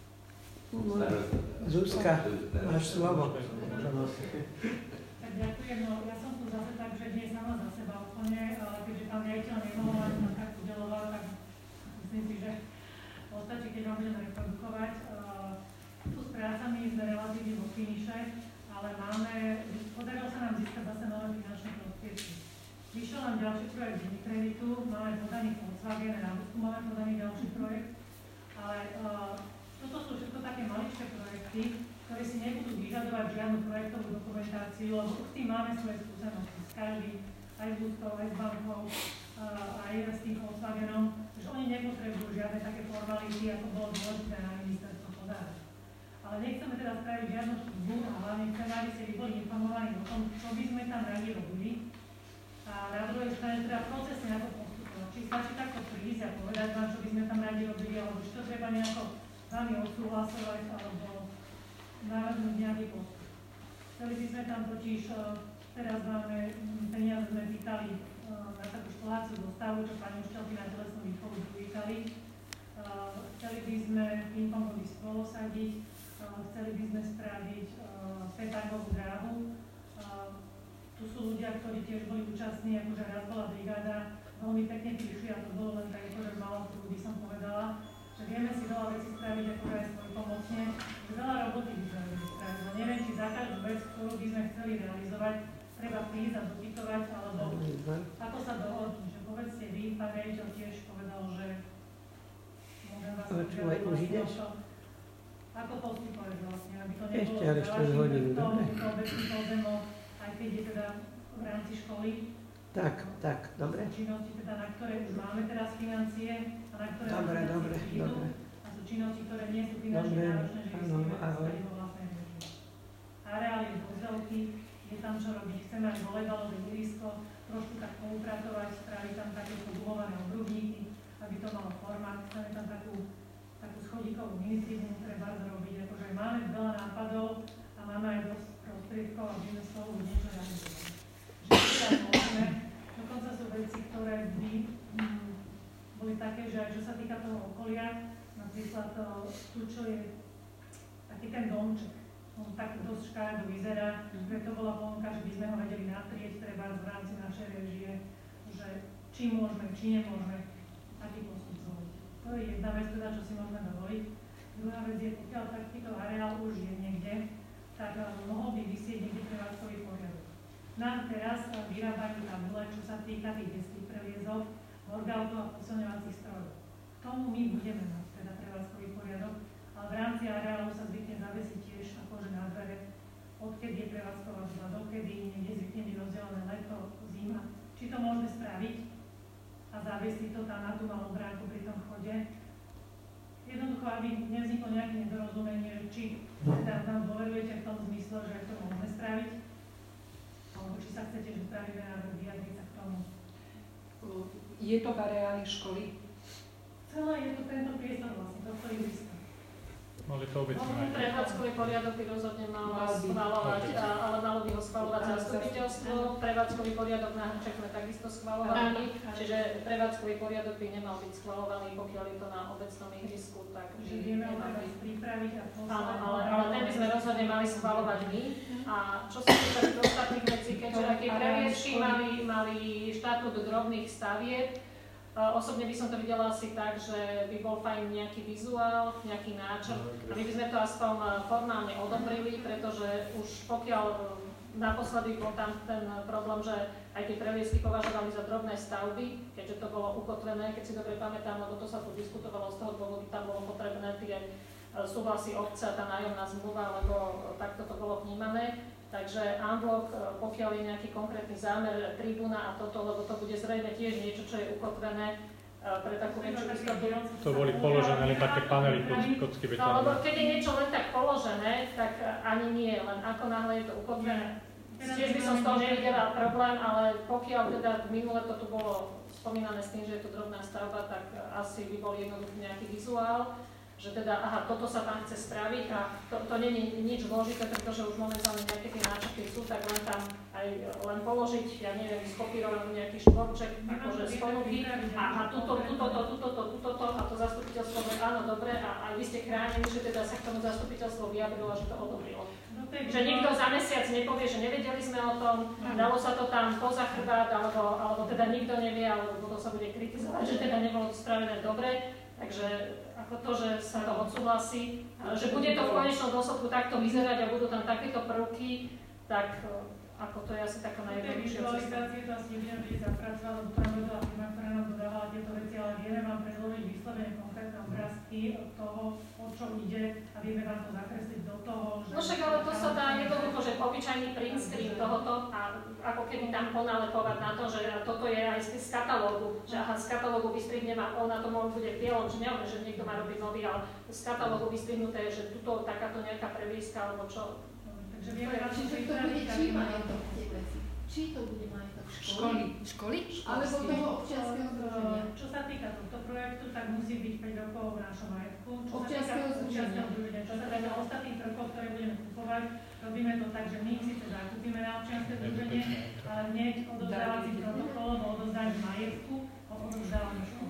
S6: Zuzka, máš slovo.
S10: Tak ďakujem, no ja som tu zase tak, že nie sama za seba úplne, ale keďže pán riaditeľ nemohol mať na kartu deloval, tak myslím si, že postačí, keď vám budem reprodukovať. Tu s prácami sme relatívne vo finiše, ale podarilo sa nám získať zase nové finančné prostriedky. Vyšiel nám ďalší projekt Unikreditu, máme podaný Volkswagen, na Rusku máme podaný ďalší projekt, ale toto sú všetko také maličké projekty, ktoré si nebudú vyžadovať žiadnu projektovú dokumentáciu, lebo s tým máme svoje skúsenosti s každým, aj s ľudskou, aj s bankou, aj s tým Volkswagenom, že oni nepotrebujú žiadne také formality, ako bolo dôležité na ministerstvo podať. Ale nechceme teda spraviť žiadnu chybu a hlavne chceme, aby ste boli informovaní o tom, čo by sme tam radi robili. A na druhej strane teda procesne ako postupovať. Či stačí takto prísť a povedať vám, čo by sme tam radi robili, alebo či to treba nejako vami odsúhlasovať, alebo navrhnúť nejaký postup. Chceli by sme tam totiž, teraz máme peniaze, sme pýtali na takú školáciu dostavu, čo pani učiteľky na telesnú výchovu pýtali. Chceli by sme ping-pongový stôl osadiť, chceli by sme spraviť petangovú dráhu Tu sú ľudia, ktorí tiež boli účastní, akože raz bola brigáda, veľmi pekne prišli a to bolo len tak, akože malo ľudí som povedala, že vieme si veľa vecí spraviť akože aj svojpomocne, že veľa roboty by sme vedeli spraviť. No neviem, či za každú vec, ktorú by sme chceli realizovať, treba prísť a dopytovať, alebo ako sa dohodnú, že povedzte vy, pán riaditeľ tiež povedal, že môžem vás
S6: počúvaj, už ideš?
S10: Ako postupovať vlastne, aby to nebolo
S6: ešte, ale 4 hodiny, dobre.
S10: obecný pozemok, aj keď je teda v rámci školy.
S6: Tak, dobre.
S10: Činnosti, teda, na ktoré už máme teraz financie a na ktoré
S6: dobre.
S10: A sú činnosti, ktoré nie sú finančne náročné, že vystávajú vo vlastnej režii. Areál je Bozelky, je tam čo robiť. Chceme aj volejbalové ihrisko, trošku tak poupratovať, spraviť tam takéto guľované obrubníky, aby to malo formát. Chceme tam takú schodíkovú minitribúnu treba zrobiť, akože máme veľa nápadov a máme aj dosť prostriedkov, aby sme spolu niečo realizovali. Že teda môžeme, dokonca sú veci, ktoré by boli také, že aj čo sa týka toho okolia, napríklad tu, čo je taký ten domček, on tak dosť škaredo vyzerá, preto bola ponuka, že by sme ho vedeli natrieť, treba v rámci našej režie, že či môžeme, či nemôžeme, aký postup zvoliť. To je jedna vec, teda, čo si môžeme dovoliť. Druhá vec je, pokiaľ takýto areál už je niekde, tak mohol by vysieť niekde prevádzkový poriadok. Nám teraz vyrábajú tabule, čo sa týka tých deských preliezov, workoutov a posilňovacích strojov. K tomu my budeme mať teda prevádzkový poriadok, ale v rámci areálu sa zvykne zavesiť tiež akože na dvere, odkedy je prevádzková zla, dokedy niekde zvykne byť rozdelené leto, zima. Či to môžeme spraviť a zavesiť to tam na tú malú bránku pri tom chode. Jednoducho, aby nevzniklo nejaké nedorozumenie, či teda nám dôverujete v tom zmysle, že to môžeme spraviť, alebo či sa chcete, že spravíme návrh, vyjadriť sa k tomu.
S2: Je to v areáli školy?
S10: Celé je to tento priestor vlastne, toto je isto.
S9: Ale to obecne
S5: prevádzkový poriadok by rozhodne mal schvaľovať, ale malo by ho schvaľovať zastupiteľstvo. Prevádzkový poriadok na Hrček sme takisto schvaľovali, čiže prevádzkový poriadok by nemal byť schvaľovaný, pokiaľ je to na obecnom ihrisku, tak by nemal byť
S10: pripraviť a poslať.
S5: Áno, ale ten by sme rozhodne mali schvaľovať my. A čo sa týka tých ostatných vecí, keďže také previesky mali štatút drobných stavieb, osobne by som to videla asi tak, že by bol fajn nejaký vizuál, nejaký náčrt, a my by sme to aspoň formálne odobrili, pretože už pokiaľ naposledy bol tam ten problém, že aj tie previesky považovali za drobné stavby, keďže to bolo ukotvené, keď si dobre pamätám, lebo to sa tu diskutovalo z toho dôvodu, tam bolo potrebné tie súhlasy obca, tá nájomná zmluva, lebo takto to bolo vnímané. Takže unblock, pokiaľ je nejaký konkrétny zámer, tribúna a toto, lebo to bude zrejme tiež niečo, čo je ukotvené pre takú väčšiu istotu.
S9: To boli položené len také panely kocky betónu.
S5: No, lebo keď je niečo len tak položené, tak ani nie, len ako náhle je to ukotvené. Tiež by som z toho nevidela problém, ale pokiaľ teda minule to tu bolo spomínané s tým, že je to drobná stavba, tak asi by bol jednoduchý nejaký vizuál, že teda, aha, toto sa tam chce spraviť a to nie je nič zložité, pretože už momentálne nejaké tie náčrty sú, tak len tam aj len položiť, ja neviem, skopírovať nejaký šporček, akože z ponuky a tuto a to zastupiteľstvo hovorí, áno, dobre, a vy ste chránení, že teda sa k tomu zastupiteľstvo vyjadrilo, že to odobrilo. Že nikto za mesiac nepovie, že nevedeli sme o tom, dalo sa to tam poza chrbát, alebo teda nikto nevie, alebo to sa bude kritizovať, že teda nebolo to spravené dobre. Takže ako to, že sa to odsúhlasí, že bude to v konečnom dôsledku takto vyzerať a budú tam takéto prvky, tak ako to je asi taká najjednoduchšia cesta.
S10: Vizualizácie to asi nebudeme vedieť zapracovať, lebo to nám vedela firma, ktorá nám dodávala tieto veci, ale vieme vám predložiť vyslovene konkrétne obrázky toho, o čo ide a vieme vám to zakresliť do toho, že...
S5: No však ale to sa dá jednoducho, že obyčajný print screen tohoto a ako keby tam ponalepovať na to, že toto je aj z katalógu, že aha, z katalógu vystrihnem a on na tom bude bielom, že nehovorím, že niekto má robiť nový, ale z katalógu vystrihnuté, že tuto takáto nejaká prevýska alebo čo.
S10: Takže vieme vám
S4: čiže to bude čí majetok tie veci? Čí to bude majetok? Školy? Alebo toho občianskeho združenia?
S10: Čo sa týka tohto projektu, tak musí byť 5 rokov v našom majetku.
S4: Občianskeho združenia.
S10: Čo sa týka ostatných prvkov, ktoré budeme kupovať, robíme to tak, že my ich síce zakúpime na občianske združenie, ale hneď odovzdávací protokol o odovzdaní majetku, o odovzdávaní školy.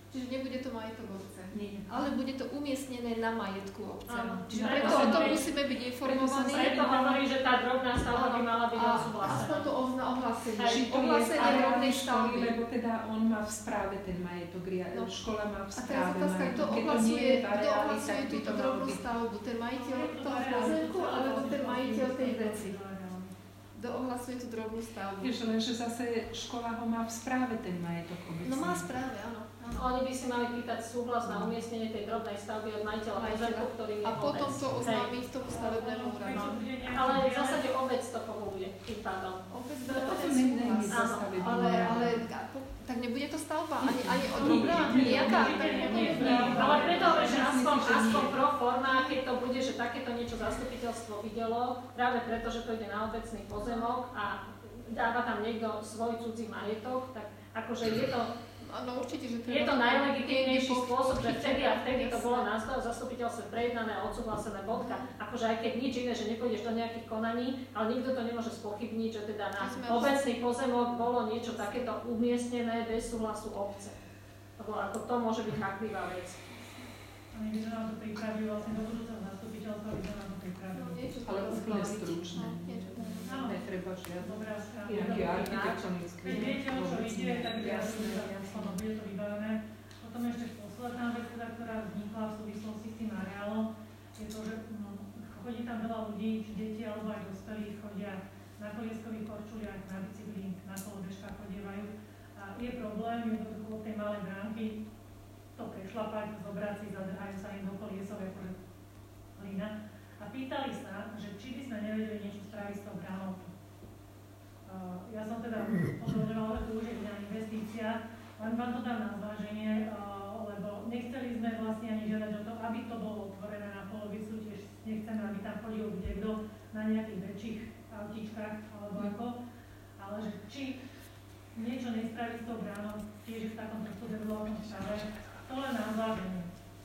S4: Čiže nebude to majetok obce,
S2: Nie.
S4: ale bude to umiestnené na majetku obce.
S5: Áno.
S4: Čiže preto o tom musíme byť informovaní.
S5: Preto hovorí, že tá drobná stavba by mala byť odsúhlasená.
S4: Aspoň to ohlásenie.
S2: Či to je
S4: Ohlásenie drobnej stavby.
S2: lebo teda on má v správe ten majetok, škola má v
S4: A teraz
S2: správe
S4: otázka, kto
S2: majetok.
S4: ohlasuje
S2: tak by
S4: túto
S2: to malo
S4: drobnú
S2: byť.
S4: stavbu? Ten majiteľ toho pozemku alebo ten majiteľ tej veci? Kto ohlasuje tú drobnú stavbu?
S2: Vieš, lenže zase škola ho má v správe ten majetok obecný.
S4: No má správe, áno.
S5: Oni by si mali pýtať súhlas na umiestnenie tej drobnej stavby od majiteľa pozemku, ktorý je
S4: A potom
S5: obec.
S4: to oznámiť tomu stavebnému úradu.
S5: Ale v zásade obec to povoluje tým pádom.
S4: Obec
S2: To
S4: dá
S2: není
S4: súhlas.
S2: zastavený.
S4: Ale tak nebude to stavba, ani odrobná, nejaká.
S5: Ale preto, že aspoň pro forma, keď to bude, že takéto niečo zastupiteľstvo videlo, práve preto, že to ide na obecný pozemok a dáva tam niekto svoj cudzí majetok, tak akože je to...
S4: No určite, že
S5: je to najlegitímnejší spôsob, že vtedy a vtedy to bolo na zastupiteľstve prejednané a odsúhlasené bodka. Akože aj keď nič iné, že nepôjdeš do nejakých konaní, ale nikto to nemôže spochybniť, že teda na obecný pozemok bolo niečo takéto umiestnené bez súhlasu obce. Lebo ako to môže byť cháklivá vec.
S10: Oni by sa nám to pripravili vlastne do budúceho zastupiteľstva, by sa nám to pripravili.
S2: Ale úplne stručné. Netreba žiadne. Nejaký architektonický.
S10: Keď viete, o čo ide, tak bude to vybavené. Potom ešte posledná vec, ktorá vznikla v súvislosti s tým areálom, je to, že chodí tam veľa ľudí, či deti alebo aj dospelí chodia na kolieskových korčuliach, na bicykli, na kolobežkách chodievajú. A je problém, jednoducho od tej malej bránky to prešlapať, zobrať si, zadrhajú sa im do koliesov, akože hlina. A pýtali sa, že či by sme nevedeli niečo spraviť s tou bránou. Ja som teda upozorňovala, že to už je iná investícia, len vám to dám na zváženie, lebo nechceli sme vlastne ani žiadať o to, aby to bolo otvorené na polovicu, tiež nechceme, aby tam chodil kto na nejakých väčších autíčkach alebo ako, ale že či niečo nespraviť s tou bránou, tiež je v takom trošku developnom stave, to len na zváženie.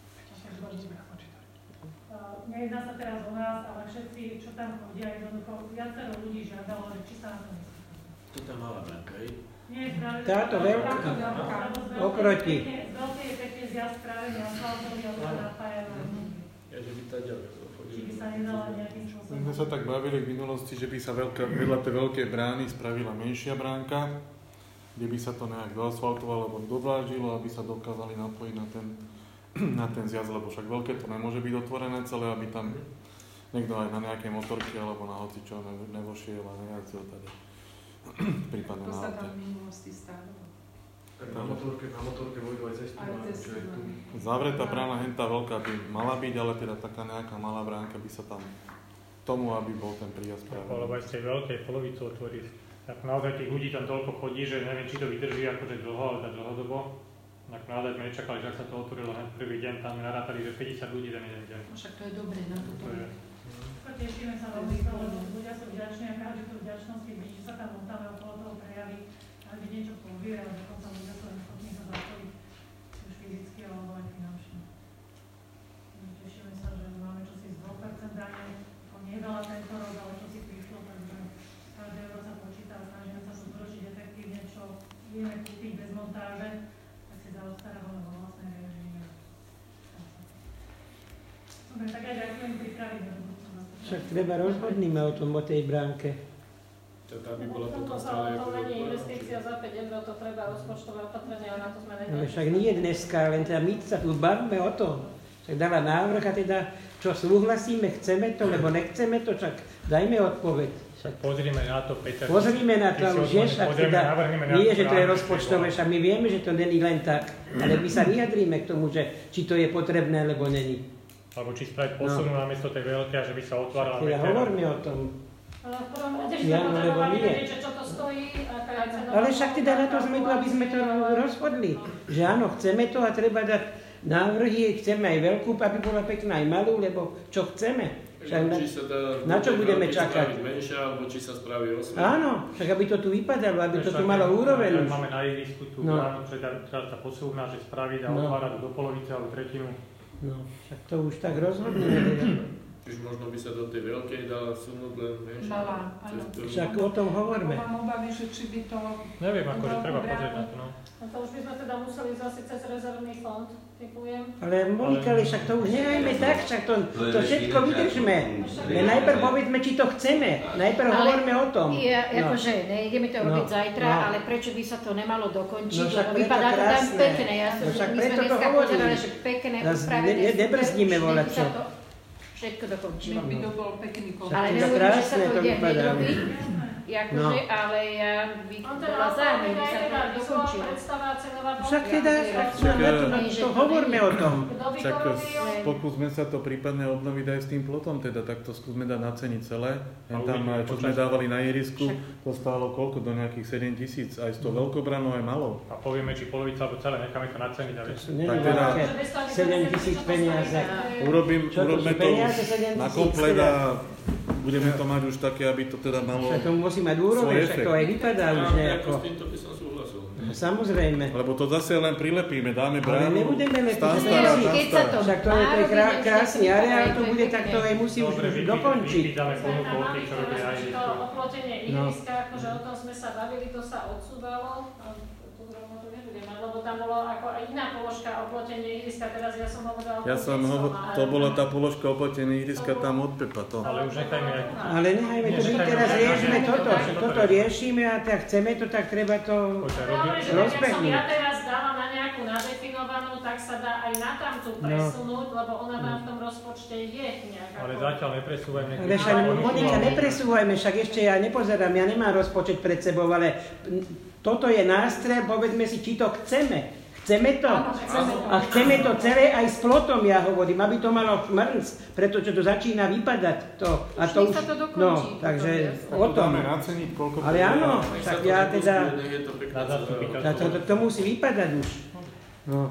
S10: Nejedná sa teraz o nás, ale všetci, čo tam chodia, jednoducho viacero ľudí žiadalo, že či sa na to nesúka.
S11: To tam malá bránka, hej?
S10: Nie, práve
S6: táto veľká, oproti.
S10: Z veľkej je pekne zjazd práve asfaltový, ale sa napájajú.
S11: Ja, že by tá ďalej
S10: Či by sa nedala nejakým spôsobom.
S1: My sme sa tak bavili v minulosti, že by sa vedľa tej veľkej brány spravila menšia bránka, kde by sa to nejak doasfaltovalo alebo dodláždilo, aby sa dokázali napojiť na ten zjazd, lebo však veľké to nemôže byť otvorené celé, aby tam niekto aj na nejakej motorke alebo na hocičo nevošiel a nejazdil tady. Prípadne na aute.
S2: To sa tam v minulosti stalo.
S7: Tak na motorke vojdu aj cestu.
S1: Zavretá brána, hentá veľká by mala byť, ale teda taká nejaká malá bránka by sa tam tomu, aby bol ten príjazd práve.
S9: Alebo aj z tej veľkej polovicu otvoriť. Tak naozaj tých ľudí tam toľko chodí, že neviem, či to vydrží akože dlho, ale tak dlhodobo. Tak naozaj sme nečakali, že ak sa to otvorilo hneď prvý deň, tam narátali, že 50 ľudí za jeden deň.
S2: Však to je dobré na toto.
S10: Tešíme sa veľmi z toho, lebo ľudia sú vďační a každý tú vďačnosť, keď vidí, že sa tam motáme okolo toho prejaví, aby niečo povie, ale dokonca ľudia sú len schopní sa zapojiť, už fyzicky alebo aj finančne. Tešíme sa, že máme čosi z 2% dane, ako nie veľa tento rok, ale čosi prišlo, takže každé euro sa počíta a snažíme sa zúročiť efektívne, čo vieme kúpiť bez montáže, tak si zaostarávame vo vlastnej režii. Dobre, tak aj ďakujem, pripravíme.
S6: Však treba rozhodníme o tom, o tej bránke.
S11: To by bola
S5: potom stále... To nie investícia za 5 eur, to treba rozpočtové opatrenie, ale na to sme
S6: No však nie dneska, len teda my sa tu bavíme o tom. Však dáva návrh a teda, čo súhlasíme, chceme to, lebo nechceme to, však dajme odpoveď. Však
S9: pozrime na to, Peter.
S6: Pozrime na to, ale už je, však teda nie, že to je rozpočtové, však my vieme, že to není len tak, ale my sa vyjadríme k tomu, že či to je potrebné, alebo není.
S9: Alebo či spraviť posunu namiesto tej veľké, a že by sa otvárala
S6: teda hovorme o tom.
S5: V prvom rade, že
S6: Ja, lebo nie.
S5: čo to stojí, aká je cenová.
S6: Ale však teda na to sme tu, aby sme to rozhodli. Že áno, chceme to a treba dať návrhy, chceme aj veľkú, aby bola pekná aj malú, lebo čo chceme. Však na čo budeme čakať?
S11: Menšia, alebo či sa spraví osmička.
S6: Áno, však aby to tu vypadalo, aby to tu malo úroveň.
S9: Máme na ihrisku tú bránu, teda tá posúvna, že spraviť a otvárať do polovice alebo tretinu.
S6: No, však to už tak rozhodneme.
S11: Čiže možno by sa do tej veľkej dala vsunúť len menšia.
S2: Mala, áno.
S6: Však o tom hovoríme.
S2: Mám obavy, že či by to...
S9: Neviem, akože treba pozrieť na to, no.
S5: No to už by sme teda museli zase cez rezervný fond, typujem.
S6: Ale Monika, však to už nehajme tak, však to všetko vydržme. Najprv povedzme, či to chceme. Najprv hovoríme o tom.
S12: Akože nejdeme to robiť zajtra, ale prečo by sa to nemalo dokončiť?
S6: Však
S12: lebo vypadá to tam pekné. My sme dneska pozerali, že pekné upravené.
S6: Nebrzdíme volať čo.
S12: Všetko dokončilo.
S2: By to bol pekný koncept.
S12: Ale nehovorím, že sa to ide hneď robiť, akože, ale ja by bola zároveň, by sa to dokončilo.
S6: Však teda, to hovoríme o tom.
S1: Však pokúsme sa to prípadne obnoviť aj s tým plotom, teda takto skúsme dať na ceny celé. Tam, čo sme dávali na ihrisku, to stálo koľko? Do nejakých 7 000, aj s tou veľkobranou, aj malou.
S9: A povieme, či polovica alebo celé, necháme to na ceny.
S6: Tak teda 7 000 peniaze.
S1: Urobíme to na komplet a budeme to mať už také, aby to teda malo
S6: však to musí mať úroveň, však to aj vypadá už nejako.
S11: S týmto by som súhlasil.
S6: Samozrejme.
S1: Lebo to zase len prilepíme, dáme bránu.
S6: Ale nebudeme lepiť.
S12: Však
S6: to je krásny areál, to bude, tak to aj musí už dokončiť.
S5: To oplotenie ihriska, akože o tom sme sa bavili, to sa odsúvalo. Lebo tam bolo ako aj iná položka oplotenie ihriska, teraz ja som hovorila
S1: to bola tá položka oplotenie ihriska tam od Pepa to.
S9: Ale už nechajme.
S6: Ale nechajme to, my teraz riešime toto riešime a tak chceme to, tak treba to rozbehnúť.
S5: Ja teraz dala na nejakú nadefinovanú, tak sa dá aj na tamtú presunúť, lebo ona vám v tom rozpočte je nejaká.
S9: Ale zatiaľ nepresúvajme.
S6: Ale však, Monika, nepresúvajme, však ešte ja nepozerám, ja nemám rozpočet pred sebou, ale toto je nástrel, povedzme si, či to chceme. Chceme to? A chceme to celé aj s plotom, ja hovorím, aby to malo šmrnc, pretože to začína vypadať. A to už
S12: sa to dokončí.
S6: No, takže o tom. Ale áno, však ja teda... To musí vypadať už. No.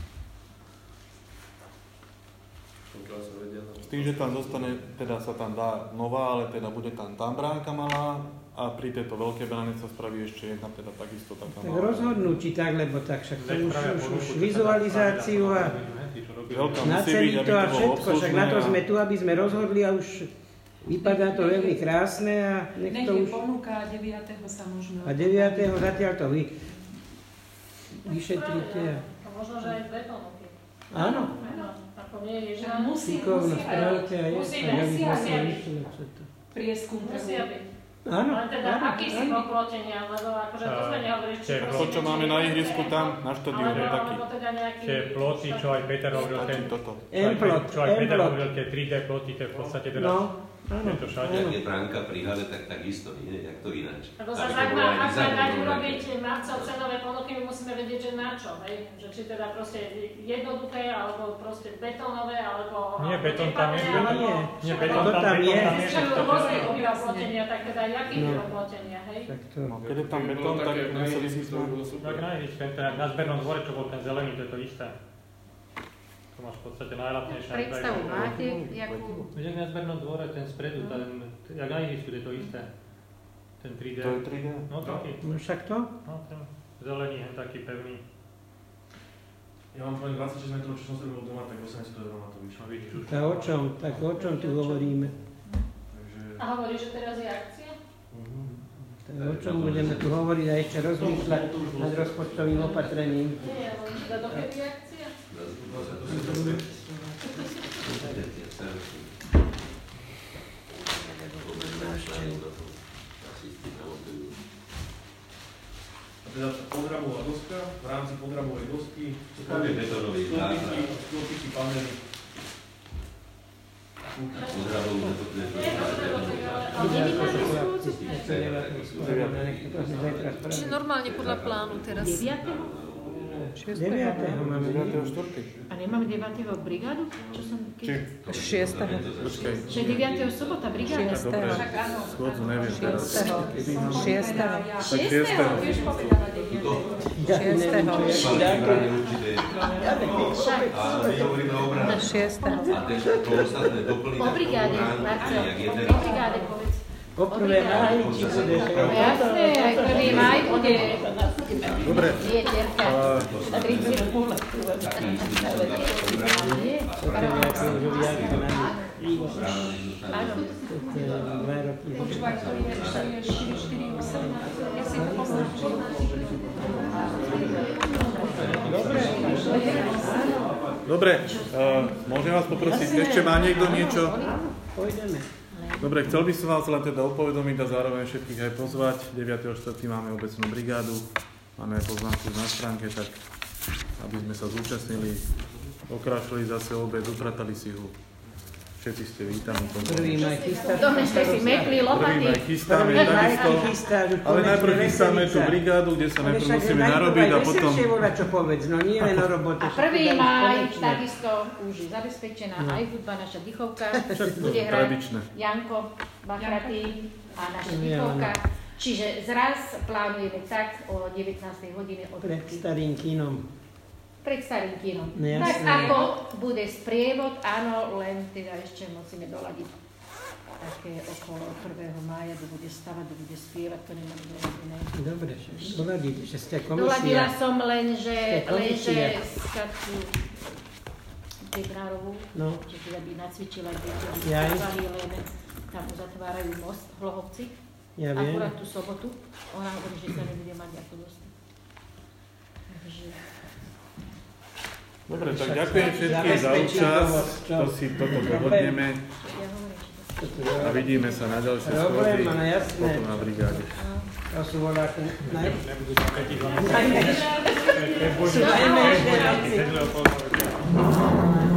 S1: S tým, že tam zostane, teda sa tam dá nová, ale teda bude tam bránka malá a pri tejto veľkej bráne sa spraví ešte jedna, teda takisto taká malá.
S6: Tak rozhodnúť, či tak, lebo tak však to už vizualizáciu a naceniť to a všetko, však na to sme tu, aby sme rozhodli a už vypadá to veľmi krásne a nech to už...
S2: ponúka 9. sa možno...
S6: A 9. zatiaľ to vyšetrite.
S5: Možno, že aj dve ponuky.
S6: Áno.
S5: Ako nie je, že
S2: musíme prieskum.
S5: Musia byť.
S6: Áno.
S5: Ale teda aký si oplotenia, lebo akože to sme nehovorili, či
S1: to, čo máme na ihrisku tam, na štadióne, taký.
S9: Tie ploty, čo aj Peter hovoril, čo aj Peter hovoril, tie 3D ploty, to je v podstate teraz...
S3: Je to všade. Jak je bránka pri hale, tak takisto, nie? Jak to ináč.
S5: Lebo sa ak máme dať urobiť marcov cenové ponuky, my musíme vedieť, že na čo, hej? Že či teda proste jednoduché, alebo proste betónové, alebo...
S9: Nie, betón tam je. Nie, betón tam je.
S5: Rôzne oplotenia, tak teda jaký je oplotenia, hej?
S1: Keď je tam betón, tak museli si to...
S9: Tak na zbernom dvore, čo bol ten zelený, to je to isté. To máš v podstate najlacnejšie.
S12: Predstavu máte, jakú...
S9: Vieš, na zbernom dvore, ten spredu, jak na ihrisku, je to isté. Ten 3D.
S1: To je 3D?
S9: No taký.
S6: No však to?
S9: No ten zelený, taký pevný.
S7: Ja mám poviem 26 metrov, čo som si robil doma, tak 800 € na to vyšlo.
S6: Tak o čom tu hovoríme?
S5: A hovoríš, že teraz je akcia?
S6: Tak o čom budeme tu hovoriť a ešte rozmýšľať nad rozpočtovým opatrením?
S5: Nie, ale dokedy akcia?
S7: A teda podrámová doska, v rámci podrámovej dosky stĺpiky, panely.
S4: Čiže normálne podľa plánu teraz.
S6: 9. máme
S1: 9.
S12: A nemáme 9. brigádu? Čo som...
S8: 6.
S12: Že 9. sobota brigáda?
S1: Schôdzu neviem teraz.
S8: 6.
S1: Tak 6.
S2: Tiež povedala
S12: O brigáde, Marcel. O brigáde povedz.
S6: Po prvé máji, či bude...
S12: Jasné, aj prvý máj bude.
S1: Dobre.
S12: Áno.
S2: Počúvaj, to je 448. Ja si to poznačím.
S1: Dobre, môžem vás poprosiť, ešte má niekto niečo?
S6: Pôjdeme.
S1: Dobre, chcel by som vás len teda upovedomiť a zároveň všetkých aj pozvať. 9.4. máme obecnú brigádu, máme aj pozvánku na stránke, tak aby sme sa zúčastnili, okrašli zase obed, upratali si ho. Všetci ste vítaní.
S6: Prvý maj chystáš.
S12: Donešte si mekli, lopaty.
S1: Prvý maj chystáme takisto, ale najprv chystáme tú brigádu, kde sa najprv musíme narobiť a potom...
S6: Ale však čo povedz, no nie len o robote.
S12: A 1. máj takisto už je zabezpečená aj hudba, naša dýchovka. Bude hrať Janko Bachratý a naša dýchovka. Čiže zraz plánujeme tak o 19. hodine od
S6: pred starým kínom.
S12: Pred starým kínom.
S6: No,
S12: tak ako bude sprievod, áno, len teda ešte musíme doladiť také okolo 1. mája, kto bude stavať, kto bude spievať, to nemám doladené.
S6: Dobre, doladíte, že ste komisia.
S12: Doladila som lenže skratku Bednárovú, že teda by nacvičila deti, len tam uzatvárajú most v Hlohovci.
S6: Ja viem.
S12: Akurát tú sobotu. Ona hovorí, že sa nebude mať ako dostať. Takže...
S1: Dobre, tak ďakujem všetkým za účasť, to si toto dohodneme a vidíme sa na ďalšej schôdzi, potom na brigáde.
S6: To sú voľaké
S9: Nebudú také